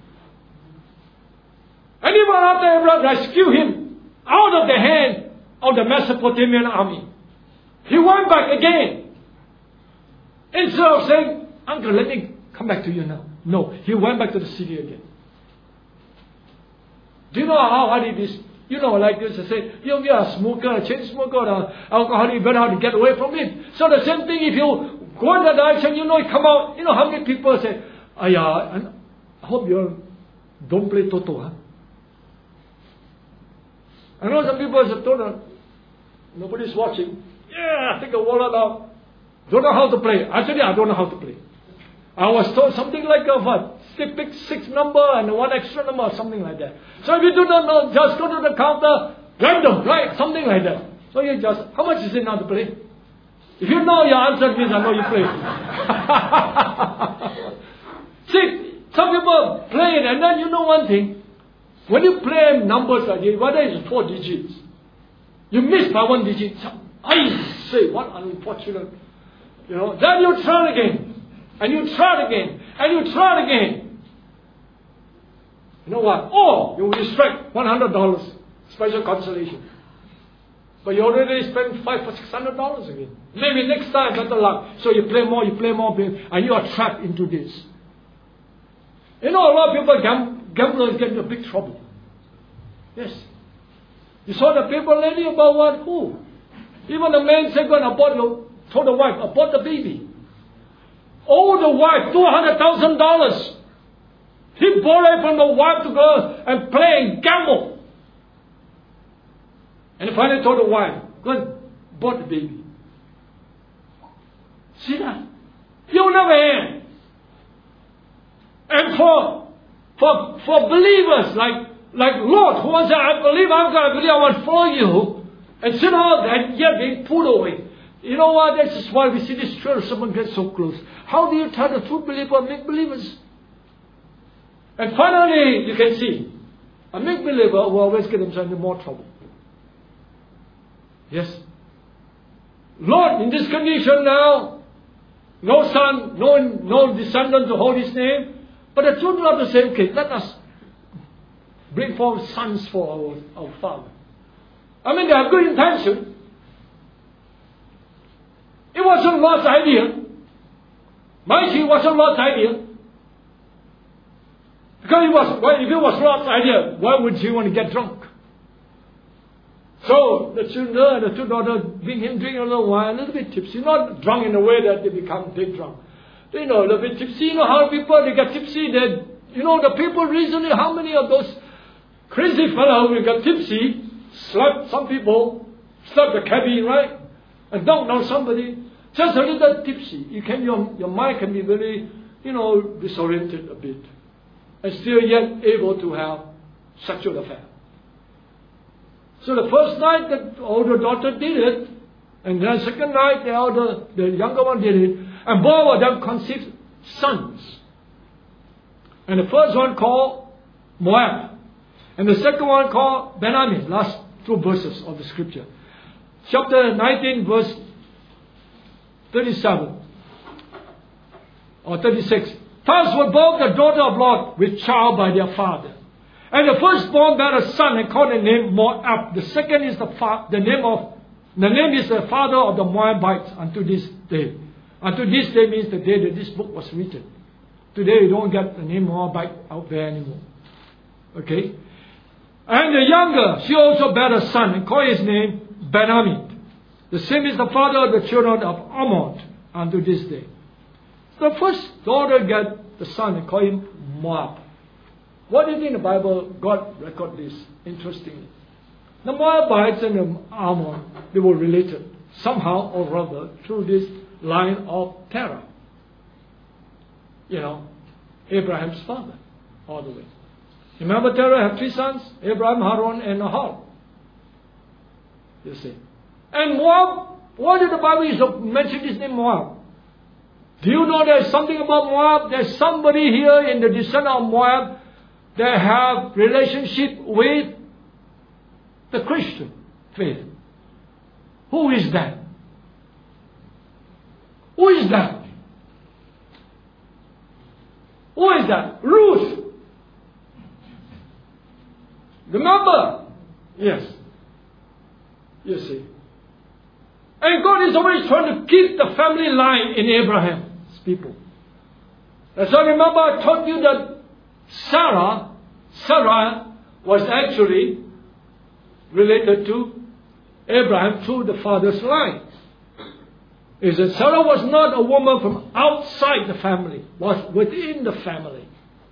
[SPEAKER 1] even after Abraham rescued him out of the hand of the Mesopotamian army, he went back again. Instead of saying, uncle, let me come back to you now. No, he went back to the city again. Do you know how hard it is You know, like this, I say, you're a smoker, a chain smoker, or alcoholic, you better have to get away from it. So the same thing, if you go in that direction, you know, you come out, you know, how many people say, I hope you don't play Toto, huh? I know some people say, Toto, nobody's watching. Yeah, take a wallet out. Don't know how to play. Actually, I don't know how to play. I was told something like what? Pick 6 number and 1 extra number or something like that. So if you do not know, just go to the counter, random, right? Something like that. So you just, how much is it now to play? If you know your answer, means I know you play. See, some people play it, and then you know one thing. When you play numbers like this, whether it's 4 digits, you miss by 1 digit. I say, what unfortunate. You know, then you try again. And you try it again. And you try it again. You know what? Oh, you will strike $100 special consolation. But you already spent $500 or $600 again. Maybe next time better luck. So you play more, and you are trapped into this. You know, a lot of people gamblers get into big trouble. Yes. You saw the paper lady about what? Who? Even the man said, go and abort, told the wife, abort the baby. Oh, the wife, $200,000. He borrowed from the wife to go and play and gamble. And finally told the wife, go and abort the baby. See that? You'll never end. And for believers like Lord, who wants to say, I believe, I want to follow you, and sit all that, yet being pulled away. You know what? This is why we see this church, someone gets so close. How do you tell the true believer make believers? And finally, you can see, a make believer will always get himself into more trouble. Yes. Lord, in this condition now, no son, no descendant to hold his name, but the children of the same king, let us bring forth sons for our father. I mean, they have good intention. It wasn't Lord's idea. Mighty wasn't Lord's idea. Because if it was Lord's idea, why would he want to get drunk? So the children, the 2 daughters, bring him drink a little wine, a little bit tipsy. Not drunk in a way that they become dead drunk. They know a little bit tipsy. You know how people, they get tipsy. The people recently, how many of those crazy fellows who got tipsy, slapped some people, slapped the cabby, right? And knocked down somebody. Just a little tipsy. Your mind can be very, disoriented a bit. And still yet able to have sexual affair. So the first night the older daughter did it. And then the second night the younger one did it. And both of them conceived sons. And the first one called Moab. And the second one called Ben-Ammi. Last 2 verses of the scripture. Chapter 19 verse 37 or 36. Thus were both the daughter of Lot with child by their father. And the firstborn bare a son and called the name Moab. The second is the name is the father of the Moabites unto this day. Unto this day means the day that this book was written. Today you don't get the name Moabite out there anymore. Okay? And the younger, she also bare a son and called his name Ben-Ammi. The same is the father of the children of Ammon unto this day. The first daughter got the son and called him Moab. What do you think the Bible, God record this? Interestingly. The Moabites and the Ammon, they were related somehow or rather through this line of Terah. Abraham's father, all the way. Remember Terah had 3 sons? Abraham, Haran, and Nahor. You see. And Moab, why did the Bible mention his name Moab? Do you know there's something about Moab? There's somebody here in the descent of Moab that have relationship with the Christian faith. Who is that? Who is that? Who is that? Ruth. Remember? Yes. You see. And God is always trying to keep the family line in Abraham's people. And so remember I told you that Sarah was actually related to Abraham through the father's line. Is that Sarah was not a woman from outside the family, was within the family.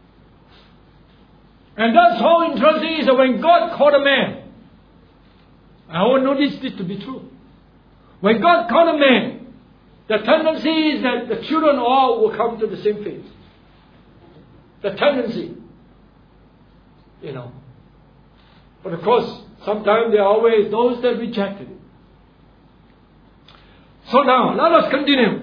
[SPEAKER 1] And that's how interesting it is that when God called a man, I will notice this to be true. When God called a man, the tendency is that the children all will come to the same faith. The tendency, But of course, sometimes there are always those that rejected it. So now, let us continue.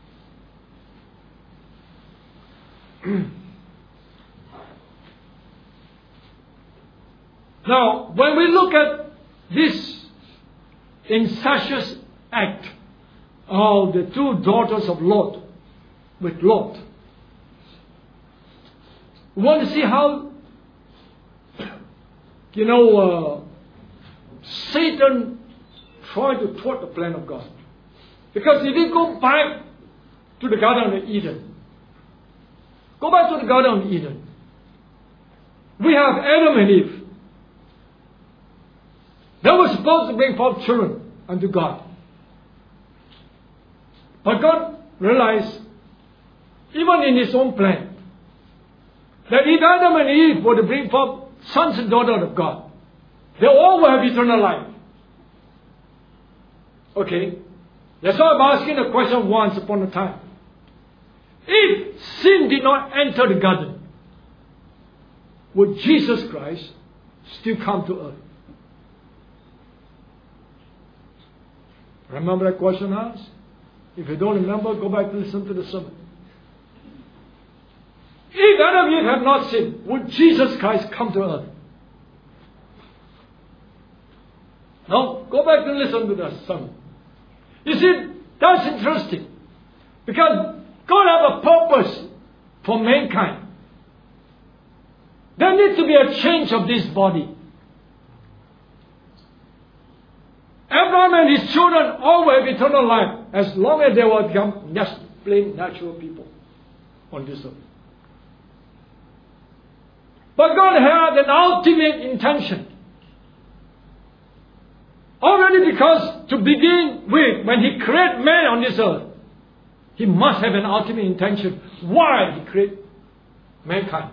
[SPEAKER 1] Now, when we look at this incestuous act of the two daughters of Lot with Lot, we want to see how, Satan tried to thwart the plan of God. Because if you go back to the Garden of Eden, we have Adam and Eve. They were supposed to bring forth children unto God. But God realized, even in His own plan, that if Adam and Eve were to bring forth sons and daughters of God, they all will have eternal life. Okay? That's why I'm asking the question once upon a time. If sin did not enter the garden, would Jesus Christ still come to earth? Remember that question asked? If you don't remember, go back and listen to the sermon. If Adam and Eve had not sinned, would Jesus Christ come to earth? No, go back and listen to the sermon. You see, that's interesting. Because God has a purpose for mankind. There needs to be a change of this body. Abraham and his children all will have eternal life as long as they will become plain natural people on this earth. But God had an ultimate intention. Already, because to begin with, when He created man on this earth, He must have an ultimate intention why He created mankind.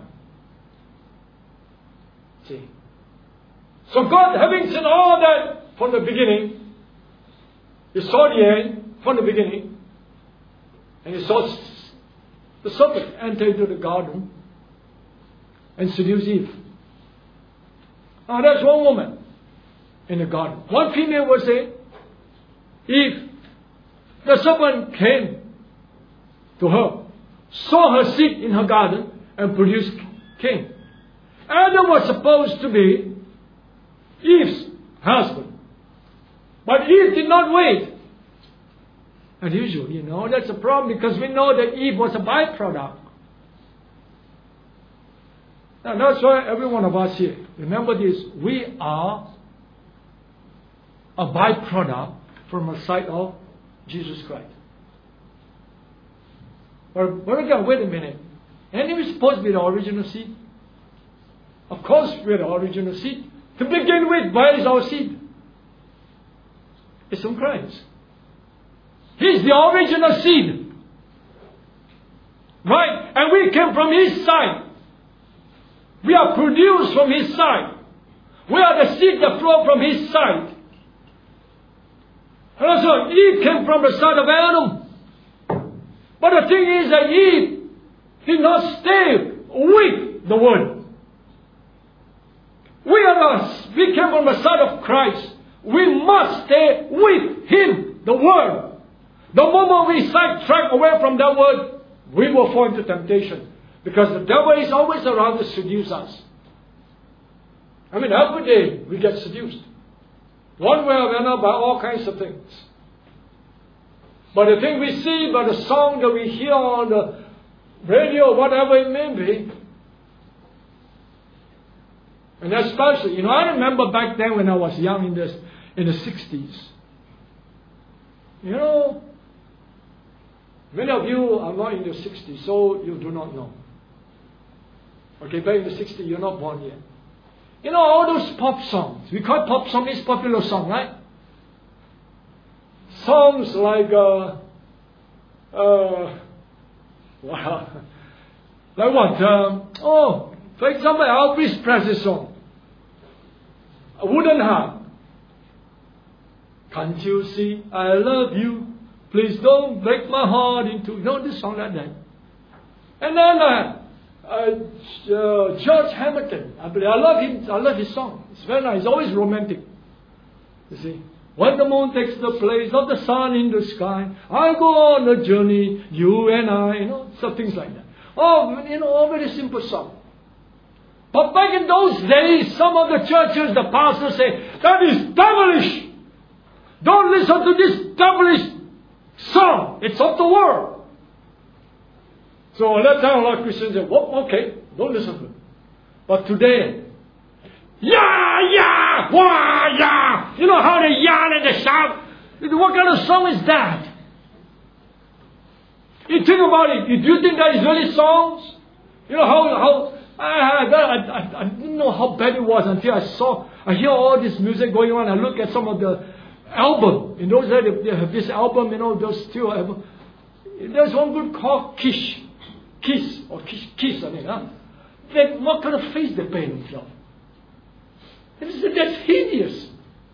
[SPEAKER 1] See? So God, having seen all that from the beginning, He saw the end from the beginning, and He saw the serpent enter into the garden and seduce Eve. Now that's one woman in the garden. One female was saying, if the serpent came to her, saw her seed in her garden, and produced Cain. Adam was supposed to be Eve's husband. But Eve did not wait. And usually, that's a problem because we know that Eve was a byproduct. And that's why every one of us here, remember this, we are a byproduct from the side of Jesus Christ. But again, wait a minute. Ain't we supposed to be the original seed? Of course we're the original seed. To begin with, where is our seed? It's from Christ. He's the original seed. Right? And we came from His side. We are produced from His side. We are the seed that flow from His side. And also, Eve came from the side of Adam. But the thing is that Eve did not stay with the Word. We came from the side of Christ. We must stay with Him, the Word. The moment we sidetrack away from that Word, we will fall into temptation. Because the devil is always around to seduce us. I mean, every day we get seduced. One way or another by all kinds of things. But the thing we see, by the song that we hear on the radio, whatever it may be, and especially, I remember back then when I was young in the 60s. Many of you are not in the 60s, so you do not know. Okay, back in the 60s, you're not born yet. You know, all those pop songs. We call pop song is popular song, right? Songs like, wow. Like what? For example, Elvis Presley song. A Wooden Heart. Can't you see I love you? Please don't break my heart into... You know this song like that. And then George Hamilton. I love him. I love his song. It's very nice. It's always romantic. You see. When the moon takes the place of the sun in the sky, I'll go on a journey, you and I, you know, some things like that. Oh, you know, all very simple song. But back in those days, some of the churches, the pastors say, that is devilish. Don't listen to this devilish song. It's of the world. So at that time, a lot of Christians say, well, okay, don't listen to it. But today, yeah, wah, yeah. You know how they yell and they shout? What kind of song is that? You think about it. Do you think that is really songs? You know how I didn't know how bad it was until I hear all this music going on. I look at some of the album. In those days, they have this album, you know, those still album. There's one good called Kiss, I mean, huh? Then what kind of face they paint themselves? That's hideous.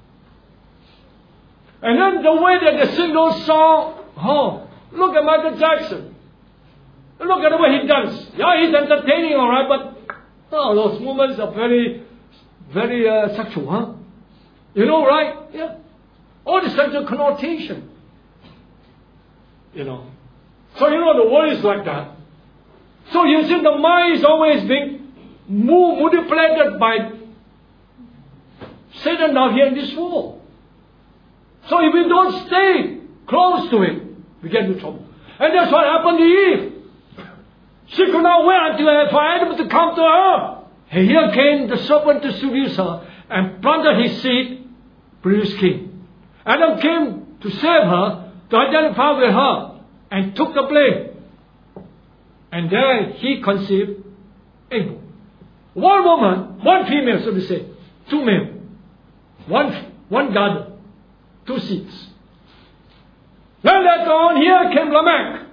[SPEAKER 1] And then the way that they sing those songs, look at Michael Jackson. Look at the way he dances. Yeah, he's entertaining, all right, but those movements are very, very sexual, huh? You know, right? Yeah. All the sexual connotation. You know. So, you know, the world is like that. So, you see, the mind is always being manipulated by Satan down here in this world. So if we don't stay close to it, we get into trouble. And that's what happened to Eve. She could not wait until for Adam to come to her. And here came the serpent to seduce her and planted his seed, produced Cain. Adam came to save her, to identify with her, and took the blame. And there he conceived Abel. One woman, one female, so to say, two male. One garden, two seeds. Then later on, here came Lamech.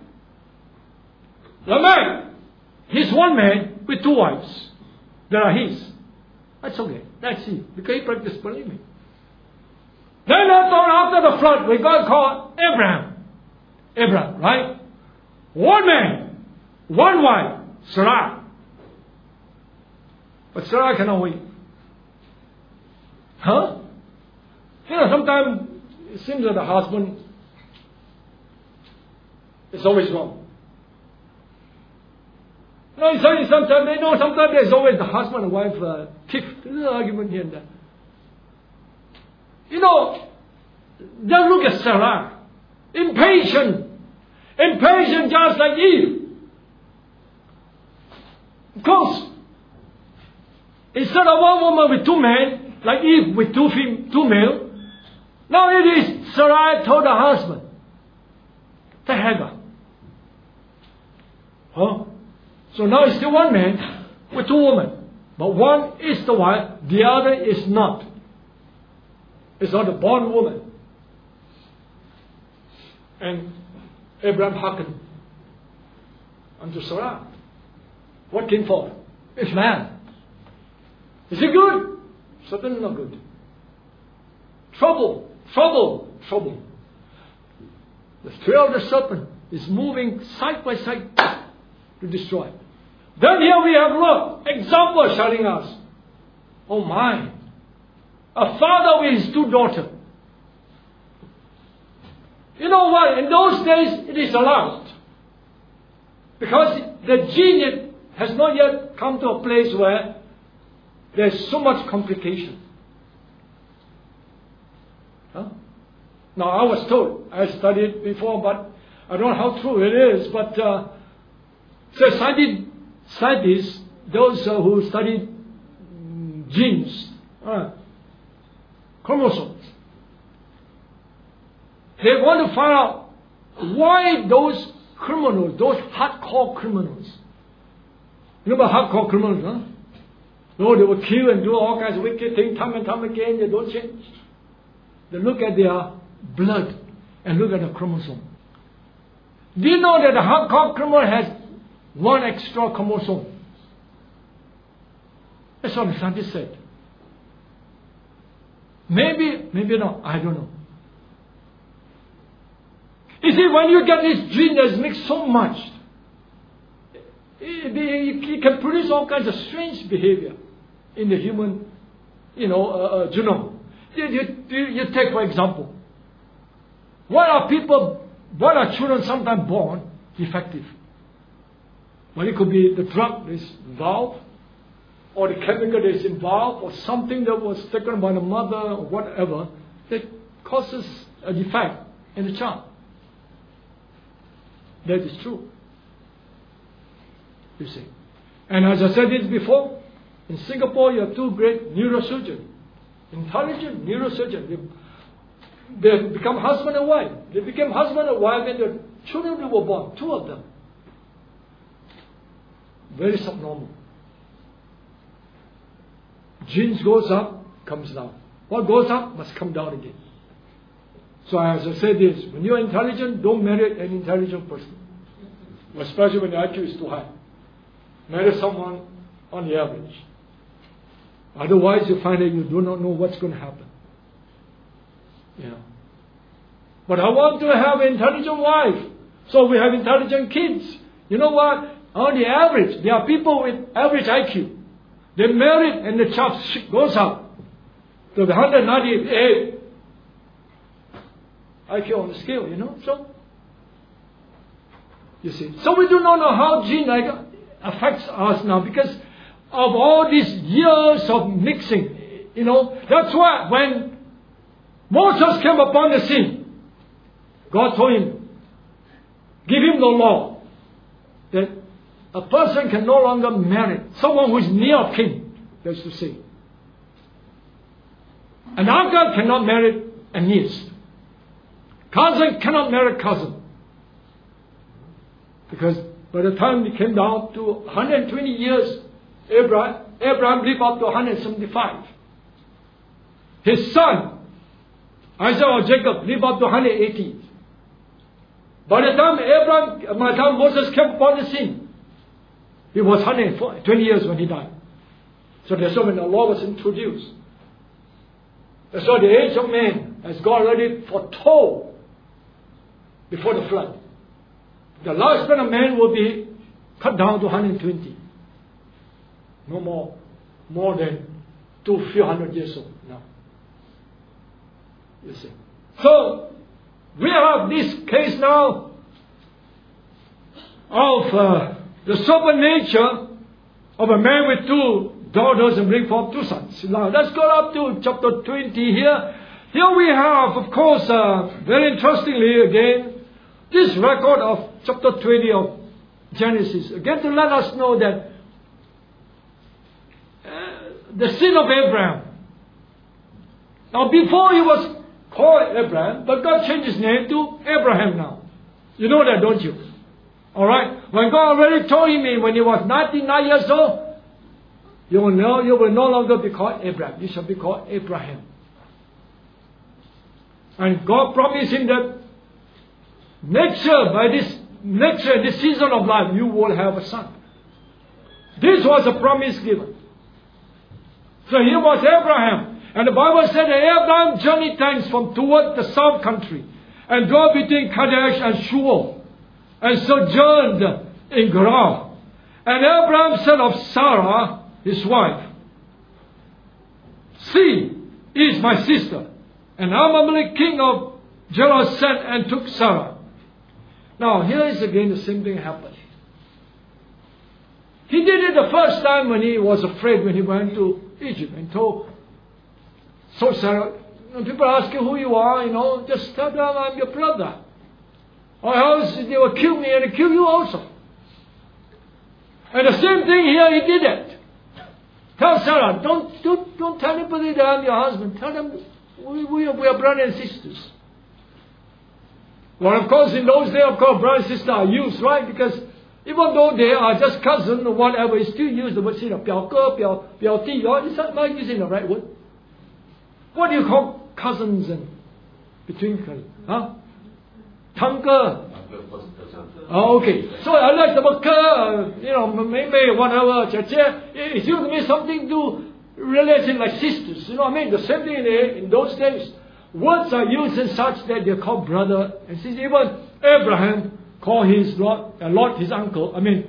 [SPEAKER 1] Lamech, he's one man with two wives. They are his. That's okay. That's it. Because he practiced polygamy. Then later on, after the flood, we got called Abraham. Abraham, right? One man, one wife, Sarah. But Sarah cannot wait. Huh? You know, sometimes it seems that the husband is always wrong. No, sometimes there's always the husband and wife tiff, little argument here and there. You know, just look at Sarah. Impatient just like Eve. Of course, instead of one woman with two men, like Eve with two male, now it is Sarai told her husband, to Hagar. Huh? So now it's still one man with two women. But one is the wife, the other is not. It's not a born woman. And Abraham hearkened unto Sarah. What came forth? It's man. Is it good? Certainly not good. Trouble. The tail of the serpent is moving side by side to destroy. Then here we have, look, example showing us. Oh my. A father with his two daughters. You know what? In those days, it is allowed. Because the gene has not yet come to a place where there's so much complication. Huh? Now, I was told, I studied before, but I don't know how true it is, but so scientists, those who study genes, chromosomes, they want to find out why those criminals, those hardcore criminals, you know about hardcore criminals, huh? Though they will kill and do all kinds of wicked things time and time again, they don't change. They look at their blood and look at the chromosome. Do you know that the Hancock criminal has one extra chromosome? That's what the scientist said. Maybe not. I don't know. You see, when you get this gene that's mixed so much, it can produce all kinds of strange behavior in the human, genome. You take, for example, why are children sometimes born defective? Well, it could be the drug that is involved, or the chemical that is involved, or something that was taken by the mother, or whatever, that causes a defect in the child. That is true. You see. And as I said this before, in Singapore you have two great neurosurgeons, intelligent neurosurgeons. They become husband and wife. They became husband and wife and the children that were born, two of them. Very subnormal. Genes goes up, comes down. What goes up must come down again. So as I said this, when you are intelligent, don't marry an intelligent person. Especially when the IQ is too high. Marry someone on the average. Otherwise you find that you do not know what's going to happen. But I want to have an intelligent wife. So we have intelligent kids. You know what? On the average, there are people with average IQ. They marry and the child goes up to the 198 IQ on the scale, So, you see. So we do not know how gene affects us now because of all these years of mixing. That's why when Moses came upon the scene, God told him, give him the law that a person can no longer marry someone who is near of kin, that's to say. An uncle cannot marry a niece. Cousin cannot marry cousin. Because by the time he came down to 120 years, Abraham lived up to 175. His son, Isaac or Jacob, lived up to 180. By the time Moses came upon the scene, he was 120 years when he died. So that's when the law was introduced. That's why the age of man, as God already foretold before the flood, the lifespan of man will be cut down to 120. No more than a few hundred years old now. You see. So, we have this case now of the serpent nature of a man with two daughters and bring forth two sons. Now, let's go up to chapter 20 here. Here we have, of course, very interestingly again, this record of chapter 20 of Genesis. Again, to let us know that the sin of Abraham. Now, before he was called Abraham, but God changed his name to Abraham now. You know that, don't you? Alright? When God already told him when he was 99 years old, you will no longer be called Abraham. You shall be called Abraham. And God promised him that next year, this season of life, you will have a son. This was a promise given. So here was Abraham. And the Bible said that Abraham journeyed thence from toward the south country and dwelt between Kadesh and Shur and sojourned in Gerar. And Abraham said of Sarah, his wife, "She is my sister." And Amalek king of Gerar sent and took Sarah. Now here is again the same thing happened. He did it the first time when he was afraid when he went to Egypt and told Sarah, when people ask you who you are, just tell them I'm your brother. Or else they will kill me and kill you also. And the same thing here, he did it. Tell Sarah, don't tell anybody that I'm your husband. Tell them we are brothers and sisters. Well, of course, in those days, brothers and sisters are used, right? Because Even though they are just cousins or whatever, you still use the word sin. 表哥,表弟, is that not using the right word? What do you call cousins and between cousins? Huh? 堂哥. Oh, okay. So unless the word 哥, 妹妹, whatever, 姐姐, it used to mean something to relation like sisters. You know what I mean? The same thing in those days. Words are used in such that they call brother and sister. Even Abraham called his Lot his uncle. His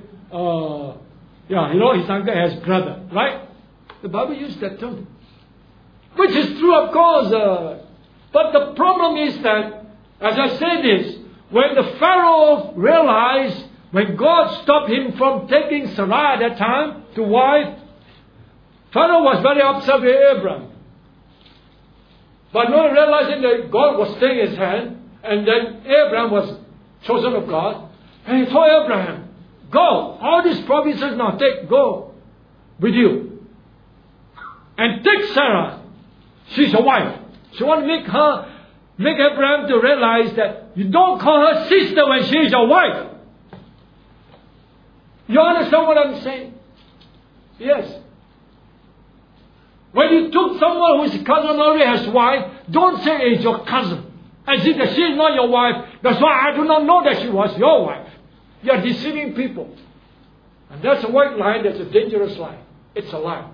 [SPEAKER 1] uncle as brother, right? The Bible used that term. Which is true, of course. But the problem is that, as I said this, when the Pharaoh realized, when God stopped him from taking Sarai at that time to wife, Pharaoh was very upset with Abraham. But not realizing that God was staying his hand, and then Abraham was chosen of God, and he told Abraham, go, all these provinces now, go with you. And take Sarah. She's your wife. She wants to make Abraham to realize that you don't call her sister when she is your wife. You understand what I'm saying? Yes. When you took someone who is cousin already as wife, don't say it's your cousin. As if she is not your wife. That's why I do not know that she was your wife. You are deceiving people. And that's a white lie, that's a dangerous lie. It's a lie.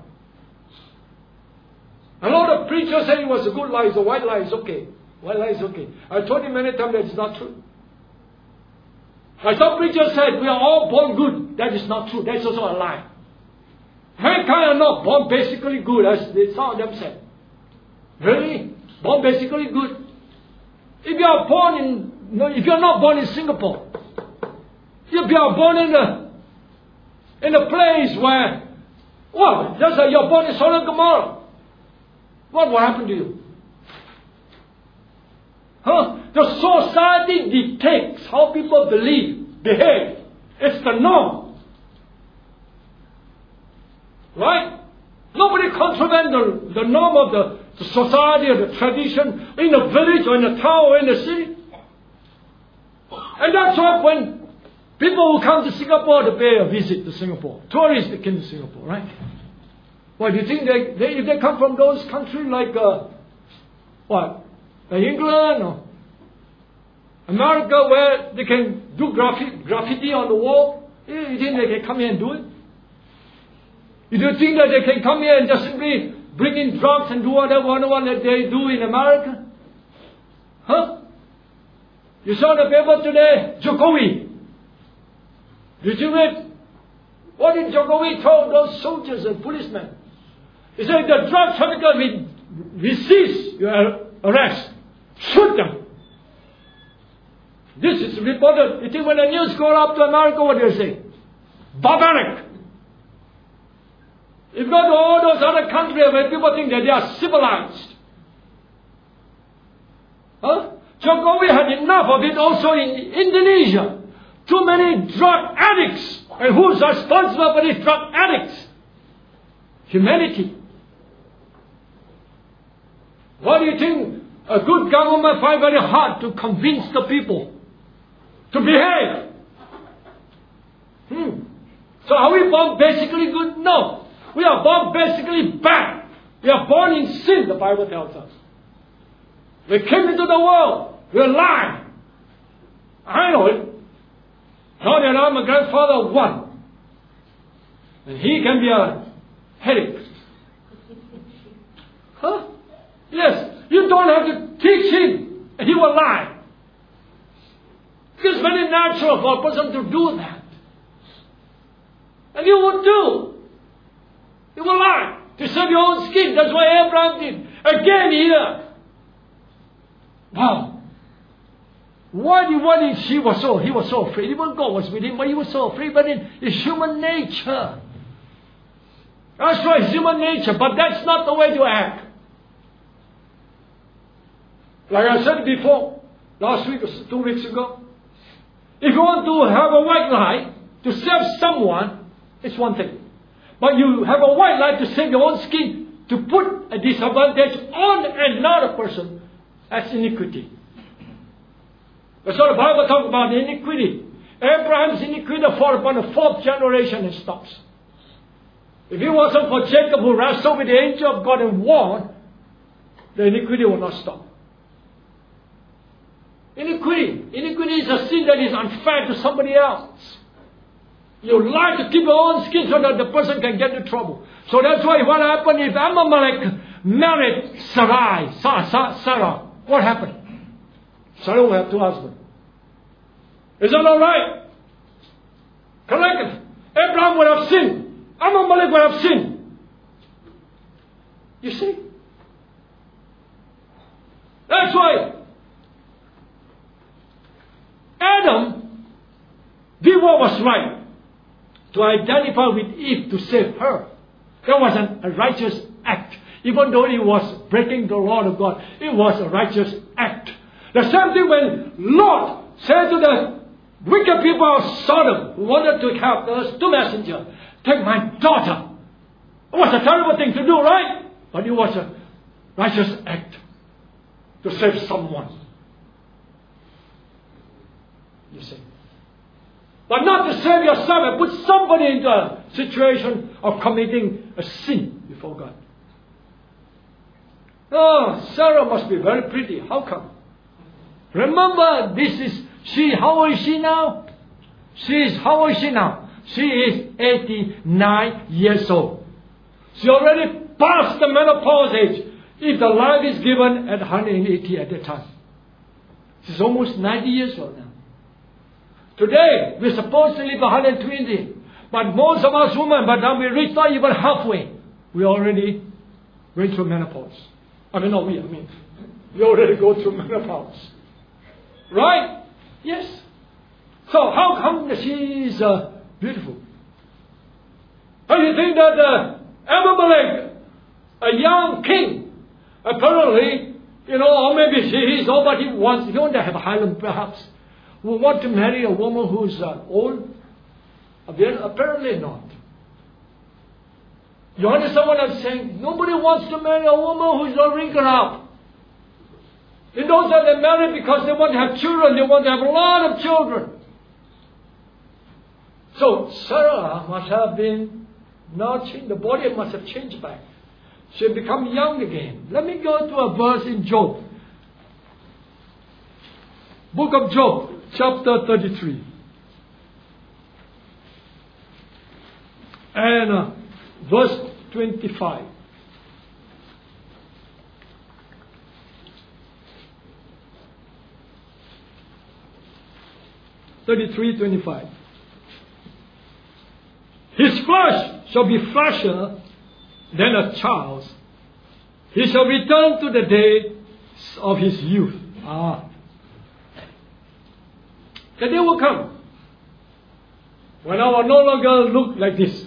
[SPEAKER 1] A lot of preachers say it was a good lie, it's a white lie, it's okay. White lie is okay. I told you many times that it's not true. Like some preachers said, we are all born good. That is not true. That's also a lie. Mankind are not born basically good, as some of them said. Really? Born basically good? If you are born if you are not born in Singapore, if you are born in a place where, just like you are born in Sodom and Gomorrah, what will happen to you? The society dictates how people behave. It's the norm. Right? Nobody contravened the norm of the society or the tradition in the village or in the town or in the city. And that's why when people who come to Singapore to pay a visit to Singapore, tourists that came to Singapore, right? Well, do you think if they come from those countries like England or America, where they can do graffiti on the wall, you think they can come here and do it? You don't think that they can come here and just simply bring in drugs and do whatever that they do in America? Huh? You saw the paper today, Jokowi. Did you read? What did Jokowi tell those soldiers and policemen? He said, the drug trafficker we seize your arrest. Shoot them. This is reported. You think when the news go up to America, what do they say? Barbaric. You go to all those other countries where people think that they are civilized. Jokowi had enough of it also in Indonesia. Too many drug addicts. And who's responsible for these drug addicts? Humanity. What do you think? A good government finds very hard to convince the people to behave. So are we born basically good? No. We are born basically bad. We are born in sin, the Bible tells us. We came into the world. We are lying. I know it. Now that I'm a grandfather of one. And he can be a headache. Yes. You don't have to teach him. And he will lie. It's very natural for a person to do that. And you would do. You will lie. To save your own skin. That's what Abraham did. Again here. Wow. Why did he was so afraid? Even God was with him, but he was so afraid. But it's human nature. That's right, it's human nature. But that's not the way to act. Like I said before, last week or 2 weeks ago, if you want to have a white lie to save someone, it's one thing. But you have a white lie to save your own skin, to put a disadvantage on another person, that's iniquity. That's what the Bible talks about, iniquity. Abraham's iniquity fall upon the fourth generation and stops. If it wasn't for Jacob who wrestled with the angel of God and won, the iniquity will not stop. Iniquity is a sin that is unfair to somebody else. You lie to keep your own skin so that the person can get into trouble. So that's why what happened if Abimelech married Sarah? What happened? Sarah will have two husbands. Is that all right? Correct. Abraham would have sinned. Abimelech would have sinned. You see? That's why Adam did what was right, to identify with Eve to save her. That was a righteous act. Even though it was breaking the law of God, it was a righteous act. The same thing when Lot said to the wicked people of Sodom, who wanted to have those two messengers, take my daughter. It was a terrible thing to do, right? But it was a righteous act to save someone. You see. But not to save yourself and put somebody into a situation of committing a sin before God. Oh, Sarah must be very pretty. How come? Remember, how old is she now? How old is she now? She is 89 years old. She already passed the menopause age. If the life is given at 180 at that time. She's almost 90 years old now. Today, we're supposed to live 120. But most of us women, by the time we reach not even halfway, we already went through menopause. We already go through menopause. Right? Yes. So how come she is beautiful? How do you think that Abimelech, a young king, apparently, or maybe he is all he wants. He wants to have a Highland perhaps. Who want to marry a woman who's old? Apparently not. You understand what I'm saying? Nobody wants to marry a woman who's not wrinkled up. In those days they marry because they want to have children. They want to have a lot of children. So Sarah must have been now changed. The body must have changed back. She had become young again. Let me go to a verse in Job. Book of Job, chapter 33. And verse 25. His flesh shall be fresher than a child's. He shall return to the days of his youth. The day will come when I will no longer look like this.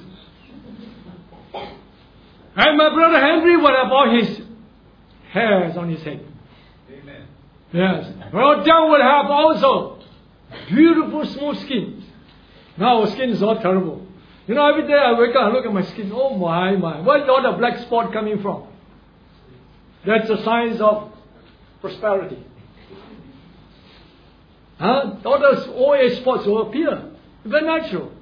[SPEAKER 1] And my brother Henry will have all his hairs on his head. Amen. Yes. Brother John will have also beautiful smooth skin. Now our skin is all terrible. Every day I wake up and look at my skin. Oh my. Where's all the black spot coming from? That's a sign of prosperity. All those OA spots will appear. Very natural.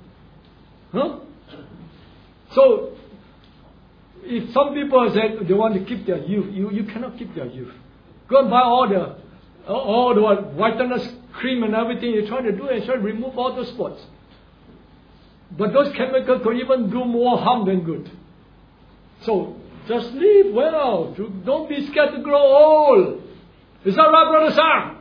[SPEAKER 1] So, if some people say they want to keep their youth, you cannot keep their youth. Go and buy all the whiteness cream and everything you're trying to do and try to remove all those spots. But those chemicals could even do more harm than good. So, just live well. Don't be scared to grow old. Is that right, Brother Sam?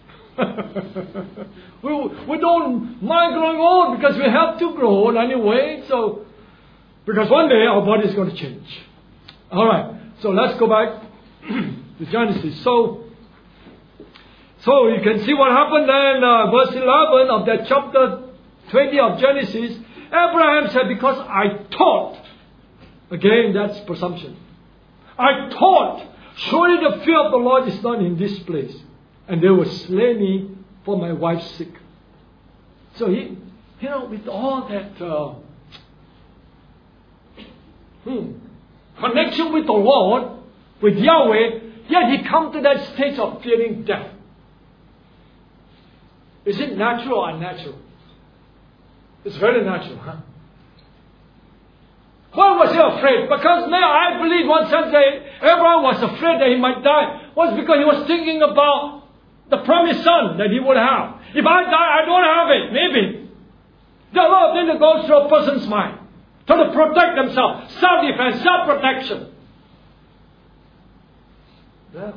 [SPEAKER 1] we don't mind growing old because we have to grow old anyway. So, because one day our body is going to change. All right. So let's go back to Genesis. So you can see what happened then. Verse 11 of that chapter 20 of Genesis. Abraham said, because I thought. Again, that's presumption. I thought, surely the fear of the Lord is not in this place. And they will slay me for my wife's sake. So he, with all that connection with the Lord, with Yahweh, yet he come to that stage of fearing death. Is it natural or unnatural? It's very natural, huh? Why was he afraid? Because now I believe one sense that Abraham was afraid that he might die was because he was thinking about the promised son that he would have. If I die, I don't have it. Maybe. There are a lot of things that goes through a person's mind. Trying to protect themselves. Self-defense, self-protection. Yeah.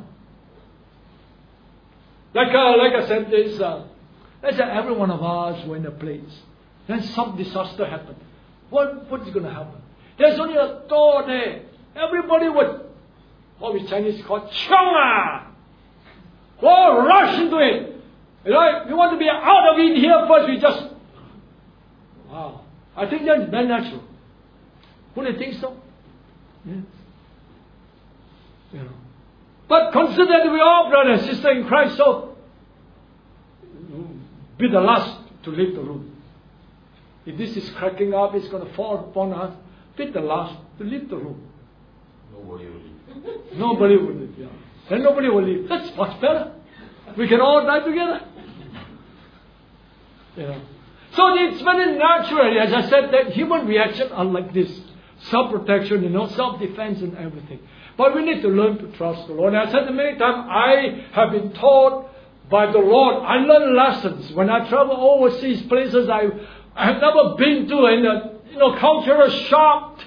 [SPEAKER 1] Like I said, let's say every one of us were in a place. Then some disaster happened. What is going to happen? There's only a door there. Everybody would, what we Chinese call chonga. Go rush into it. You know, we want to be out of it here first. We just, wow. I think that's very natural. Wouldn't you think so? Yes. You know. But consider that we are brother and sister in Christ, so be the last to leave the room. If this is cracking up, it's going to fall upon us. Be the last to leave the room.
[SPEAKER 2] Nobody will leave.
[SPEAKER 1] Nobody will leave, yeah. Then nobody will leave. That's much better. We can all die together. You know. So it's very natural, as I said, that human reactions are like this. Self-protection, you know, self-defense and everything. But we need to learn to trust the Lord. And I said many times, I have been taught by the Lord. I learn lessons. When I travel overseas places I have never been to, and cultural shock.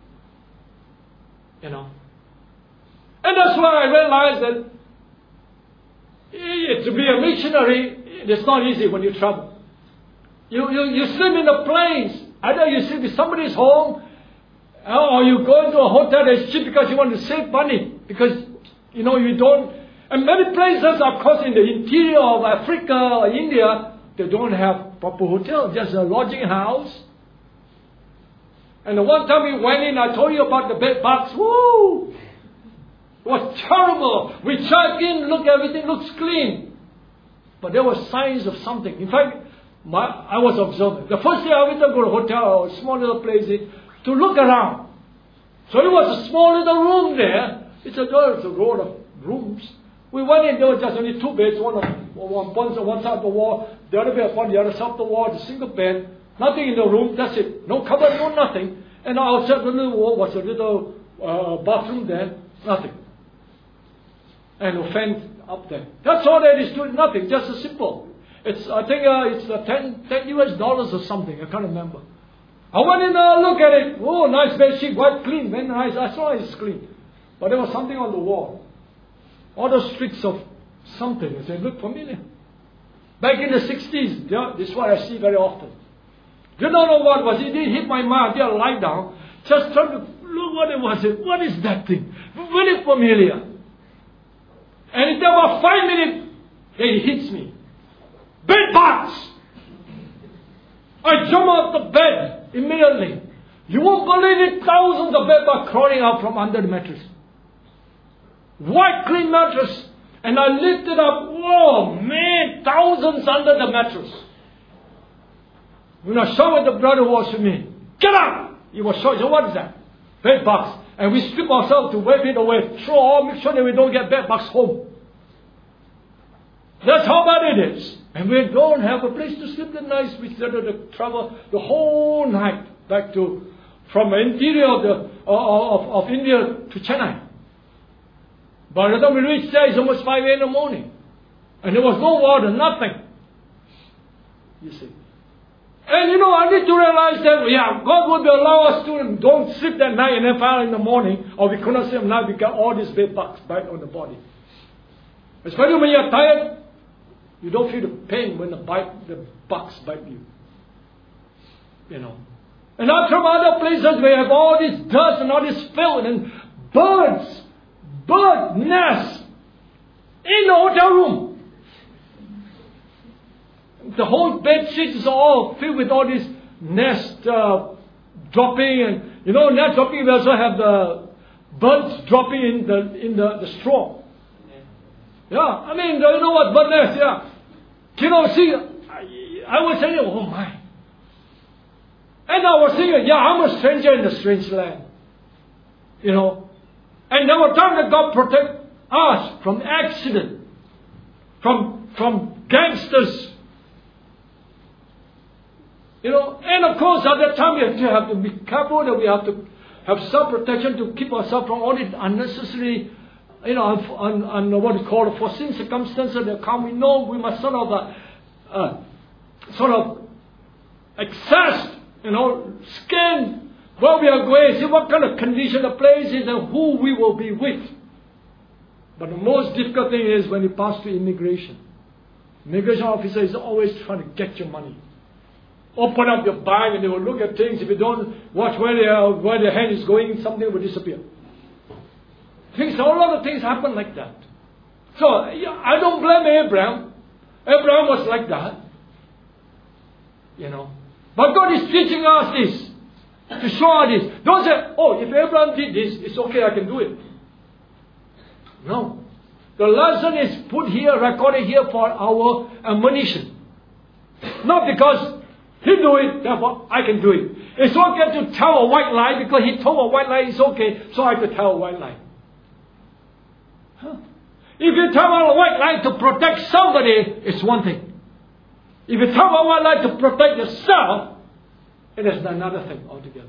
[SPEAKER 1] You know. And that's why I realized that to be a missionary, it's not easy when you travel. You sleep in the planes. Either you sleep in somebody's home, or you go into a hotel that's cheap because you want to save money. Because, you don't. And many places, of course, in the interior of Africa or India, they don't have proper hotel, just a lodging house. And the one time we went in, I told you about the bed bugs. Woo! It was terrible. We checked in, look, everything looks clean. But there were signs of something. In fact, I was observing. The first day I went to go to a hotel or a small little place to look around. So it was a small little room there. It's a row of rooms. We went in, there were just only two beds, one on one side of the wall, the other bed on the other side of the wall, the single bed. Nothing in the room, that's it. No cupboard, no nothing. And outside the little wall was a little bathroom there, nothing. And a fence up there. That's all there is to it, nothing, just a simple. I think it's $10 US or something, I can't remember. I went in there, look at it. Oh, nice bed sheet, white, clean, very nice. I saw it's clean. But there was something on the wall. All those streaks of something. I said, look familiar. Back in the 60s, yeah, this is what I see very often. You don't know what it was. It didn't hit my mind. I lie down. Just trying to look what it was. What is that thing? Very familiar. And in about 5 minutes, it hits me. Bed bugs! I jump out the bed immediately. You won't believe it. Thousands of bed bugs crawling out from under the mattress. White clean mattress. And I lifted up. Whoa, man, thousands under the mattress. When I saw the brother was with me, get up! He was shouting, what is that? Bed bugs. And we strip ourselves to wave it away. Make sure that we don't get bed bugs home. That's how bad it is. And we don't have a place to sleep the night. We started to travel the whole night back from the interior of India to Chennai. By the time we reached there, it's almost 5 a.m. in the morning. And there was no water, nothing. You see. And I need to realize that, God would allow us to don't sleep that night and then 5 in the morning, or we couldn't sleep at night, we got all these bed bugs bite on the body. Especially when you're tired, you don't feel the pain when the bugs bite you. And out from other places, we have all this dust and all this filth and bird nests in the hotel room. The whole bed sheet is all filled with all these nest dropping, and nest dropping. We also have the birds dropping in the straw. Yeah, I mean, you know what bird nest? Yeah, see, I was saying, oh my. And I was thinking, I'm a stranger in the strange land. And there were times that God protect us from accident, from gangsters. And of course at that time we have to be careful that we have to have self-protection to keep ourselves from all the unnecessary, what we call foreseen circumstances that come. We know we must sort of access, scan where we are going, see what kind of condition the place is and who we will be with. But the most difficult thing is when you pass through immigration. Immigration officer is always trying to get your money. Open up your bag and they will look at things. If you don't watch where their hand is going, something will disappear. A lot of things happen like that. So I don't blame Abraham. Abraham was like that. But God is teaching us this, to show us this. Don't say, if Abraham did this, it's okay, I can do it. No. The lesson is put here, recorded here for our admonition. Not because he do it, therefore I can do it. It's okay to tell a white lie because he told a white lie, it's okay, so I can tell a white lie. If you tell a white lie to protect somebody, it's one thing. If you tell a white lie to protect yourself, it is another thing altogether.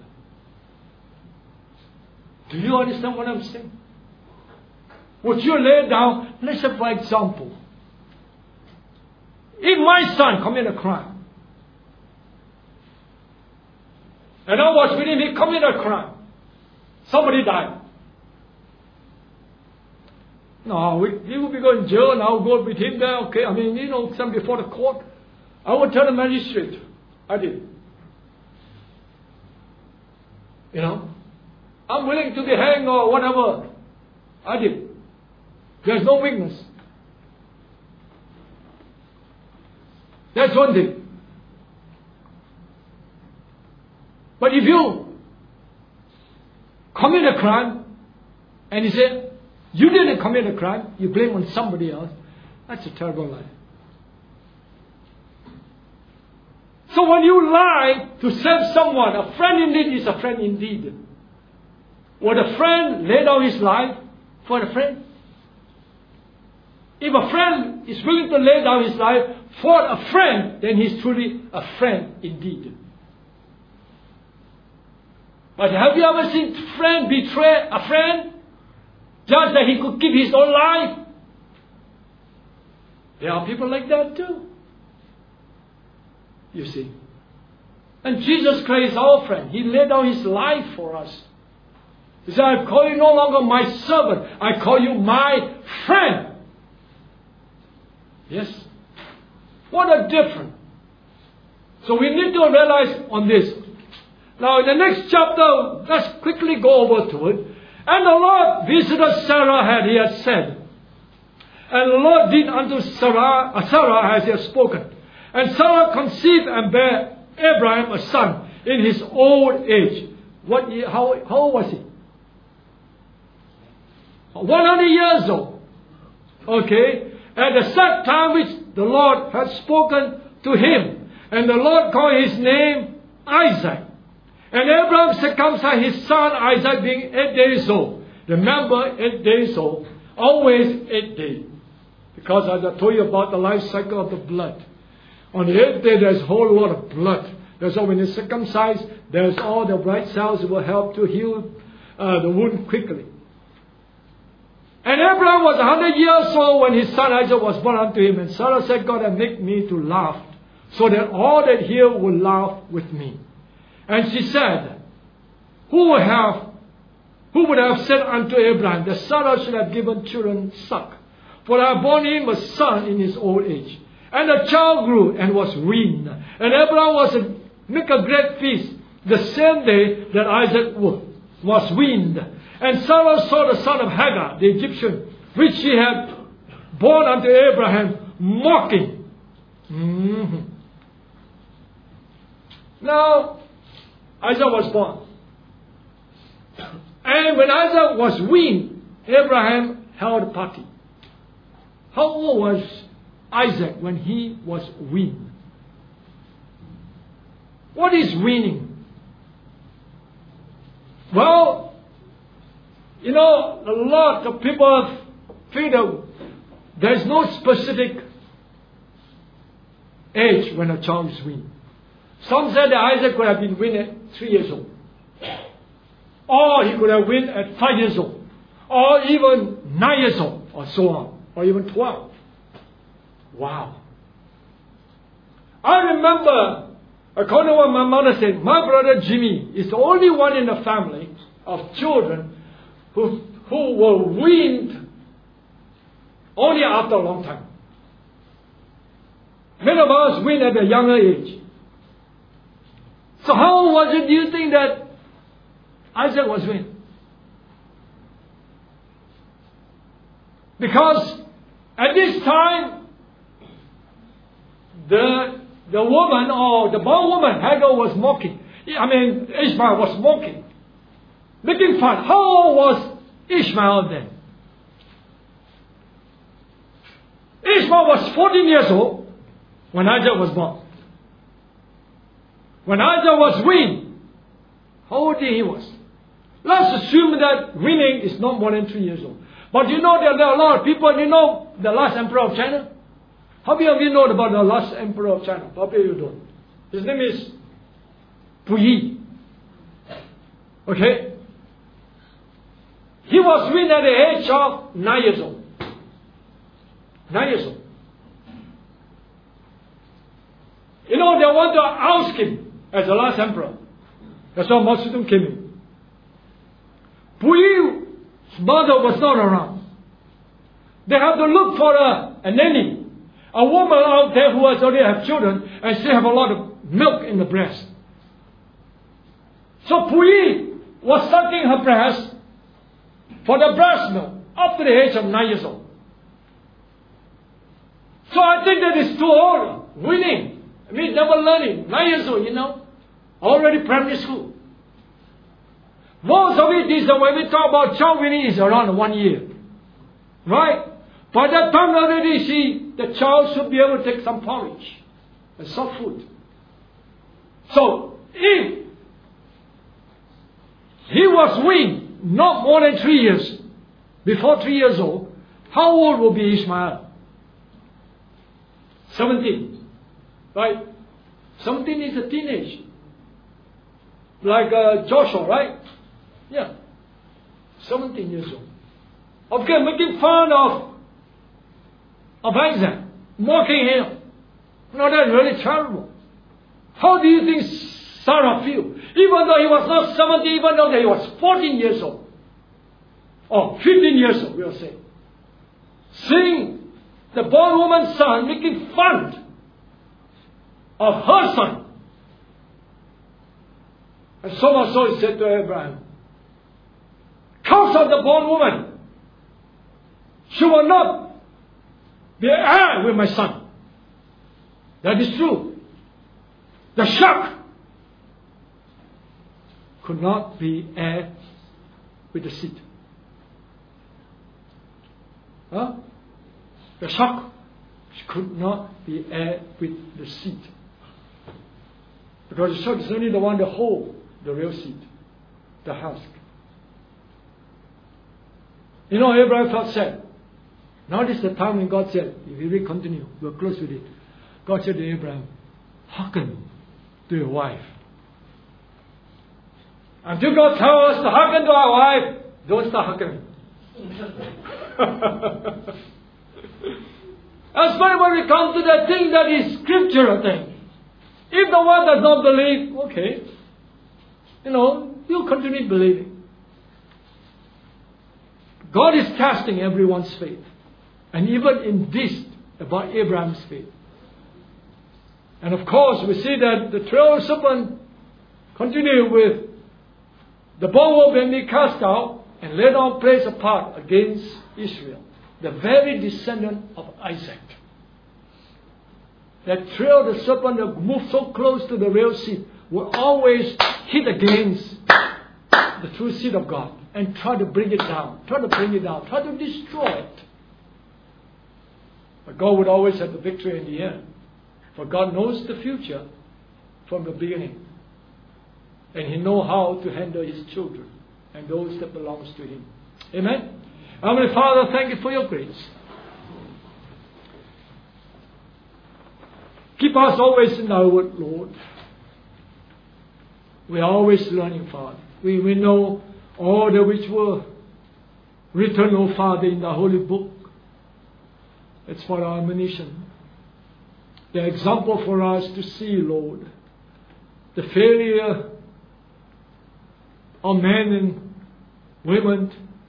[SPEAKER 1] Do you understand what I'm saying? Would you lay down, let's say for example, if my son committed a crime, and I was with him, he committed a crime, somebody died. No, he will be going to jail and I'll go with him there, okay? Stand before the court. I would tell the magistrate, I did. I'm willing to be hanged or whatever. I did. There's no witness. That's one thing. But if you commit a crime and you say, you didn't commit a crime, you blame on somebody else, that's a terrible lie. So when you lie to save someone, a friend indeed is a friend indeed. Would a friend lay down his life for a friend? If a friend is willing to lay down his life for a friend, then he's truly a friend indeed. But have you ever seen a friend betray a friend just that he could keep his own life? There are people like that too. You see. And Jesus Christ is our friend. He laid down his life for us. He said, I call you no longer my servant. I call you my friend. Yes. What a difference. So we need to realize on this. Now in the next chapter, let's quickly go over to it. And the Lord visited Sarah as he had said. And the Lord did unto Sarah as he had spoken. And Sarah conceived and bare Abraham a son in his old age. How old was he? 100 years old. Okay. At the set time which the Lord had spoken to him. And the Lord called his name Isaac. And Abraham circumcised his son Isaac being 8 days old. Remember, 8 days old. Always 8 days. Because as I told you about the life cycle of the blood. On the 8th day there's a whole lot of blood. That's why when you circumcise, there's all the bright cells that will help to heal the wound quickly. And Abraham was 100 years old when his son Isaac was born unto him. And Sarah said, God had made me to laugh, so that all that hear will laugh with me. And she said, Who would have said unto Abraham that Sarah should have given children suck? For I have borne him a son in his old age. And the child grew and was weaned. And Abraham was to make a great feast the same day that Isaac was weaned. And Sarah saw the son of Hagar, the Egyptian, which she had born unto Abraham, mocking. Now, Isaac was born. And when Isaac was weaned, Abraham held a party. How old was Isaac when he was weaned? What is weaning? Well, a lot of people think that there's no specific age when a child is weaned. Some said that Isaac could have been weaned at 3 years old. Or he could have weaned at 5 years old. Or even 9 years old, or so on. Or even 12. Wow. I remember, according to what my mother said, my brother Jimmy is the only one in the family of children who were weaned only after a long time. Many of us weaned at a younger age. So how was it, do you think, that Isaac was weaned? Because at this time, the woman, or the bondwoman, Hagar, was mocking. Ishmael was mocking. Making fun. How old was Ishmael then? Ishmael was 14 years old when Isaac was born. When Isaac was weaned, how old he was? Let's assume that weaning is not more than 3 years old. But you know that there are a lot of people, you know the last emperor of China? How many of you know about the last emperor of China? Probably you don't. His name is Puyi. Okay? He was weaned at the age of 9 years old. 9 years old. You know, they want to oust him as the last emperor. That's why Mao Zedong came in. Puyi's mother was not around. They have to look for a nanny. A woman out there who has already have children and still have a lot of milk in the breast. So Puyi was sucking her breast for the breast milk up to the age of 9 years old. So I think that is too old. Weaning. Never learning. 9 years old, you know. Already primary school. Most of it is that when we talk about child weaning is around 1 year. Right? By that time already, see, the child should be able to take some porridge and soft food. So, if he was weaned not more than 3 years, before 3 years old, how old will be Ishmael? 17. Right? 17 is a teenage. Like Joshua, right? Yeah. 17 years old. Okay, making fun of Isaac, mocking him. No, that's really terrible. How do you think Sarah feel? Even though he was not 17, even though he was 14 years old. Or 15 years old, we'll say. Seeing the bondwoman's son making fun of her son. And so much so he said to Abraham, curse of the bondwoman. She will not be heir with my son. That is true. The shark could not be heir with the seed. Huh? The shark could not be heir with the seed. Because the shark is only the one that holds the real seed, the husk. You know, Abraham felt sad. Now this is the time when God said, if you will continue, we'll close with it. God said to Abraham, hearken to your wife. Until God tells us to hearken to our wife, don't start hearkening. Especially when we come to that thing that is scriptural thing. If the one does not believe, okay, you continue believing. God is testing everyone's faith. And even in this, about Abraham's faith. And of course, we see that the 12 serpent continue with the bondwoman being cast out and later on placed apart against Israel, the very descendant of Isaac. That trail, the serpent that moved so close to the real seed, will always hit against the true seed of God and try to bring it down, try to destroy it. But God would always have the victory in the end. For God knows the future from the beginning. And He knows how to handle His children and those that belongs to Him. Amen? Heavenly Father, thank you for your grace. Keep us always in thy word, Lord. We are always learning, Father. We know all that which were written, O Father, in the Holy Book. It's for our admonition. The example for us to see, Lord, the failure of men and women,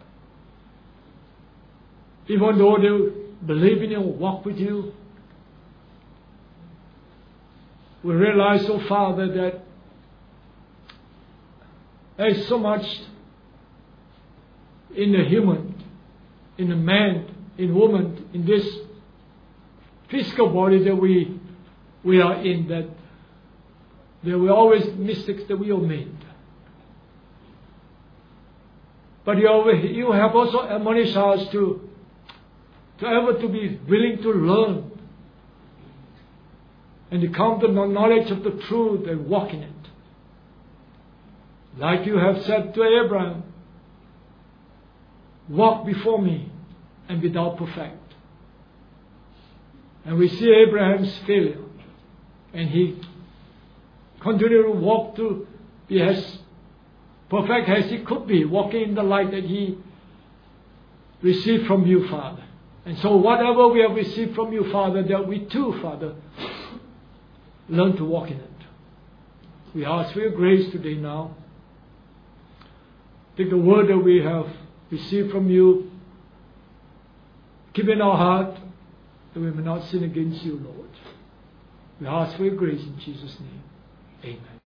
[SPEAKER 1] even though they believe in you, walk with you. We realize, oh Father, that there is so much in the human, in the man, in woman, in this physical body that we are in, that there were always mistakes that we all made. But you have also admonished us to ever to be willing to learn and to come to the knowledge of the truth and walk in it. Like you have said to Abraham, walk before me and be thou perfect. And we see Abraham's failure, and he continued to walk to be as perfect as he could be, walking in the light that he received from you, Father. And so whatever we have received from you, Father, that we too, Father, learn to walk in it. We ask for your grace today now. Take the word that we have received from you, keep in our heart, that we may not sin against you, Lord. We ask for your grace in Jesus' name. Amen.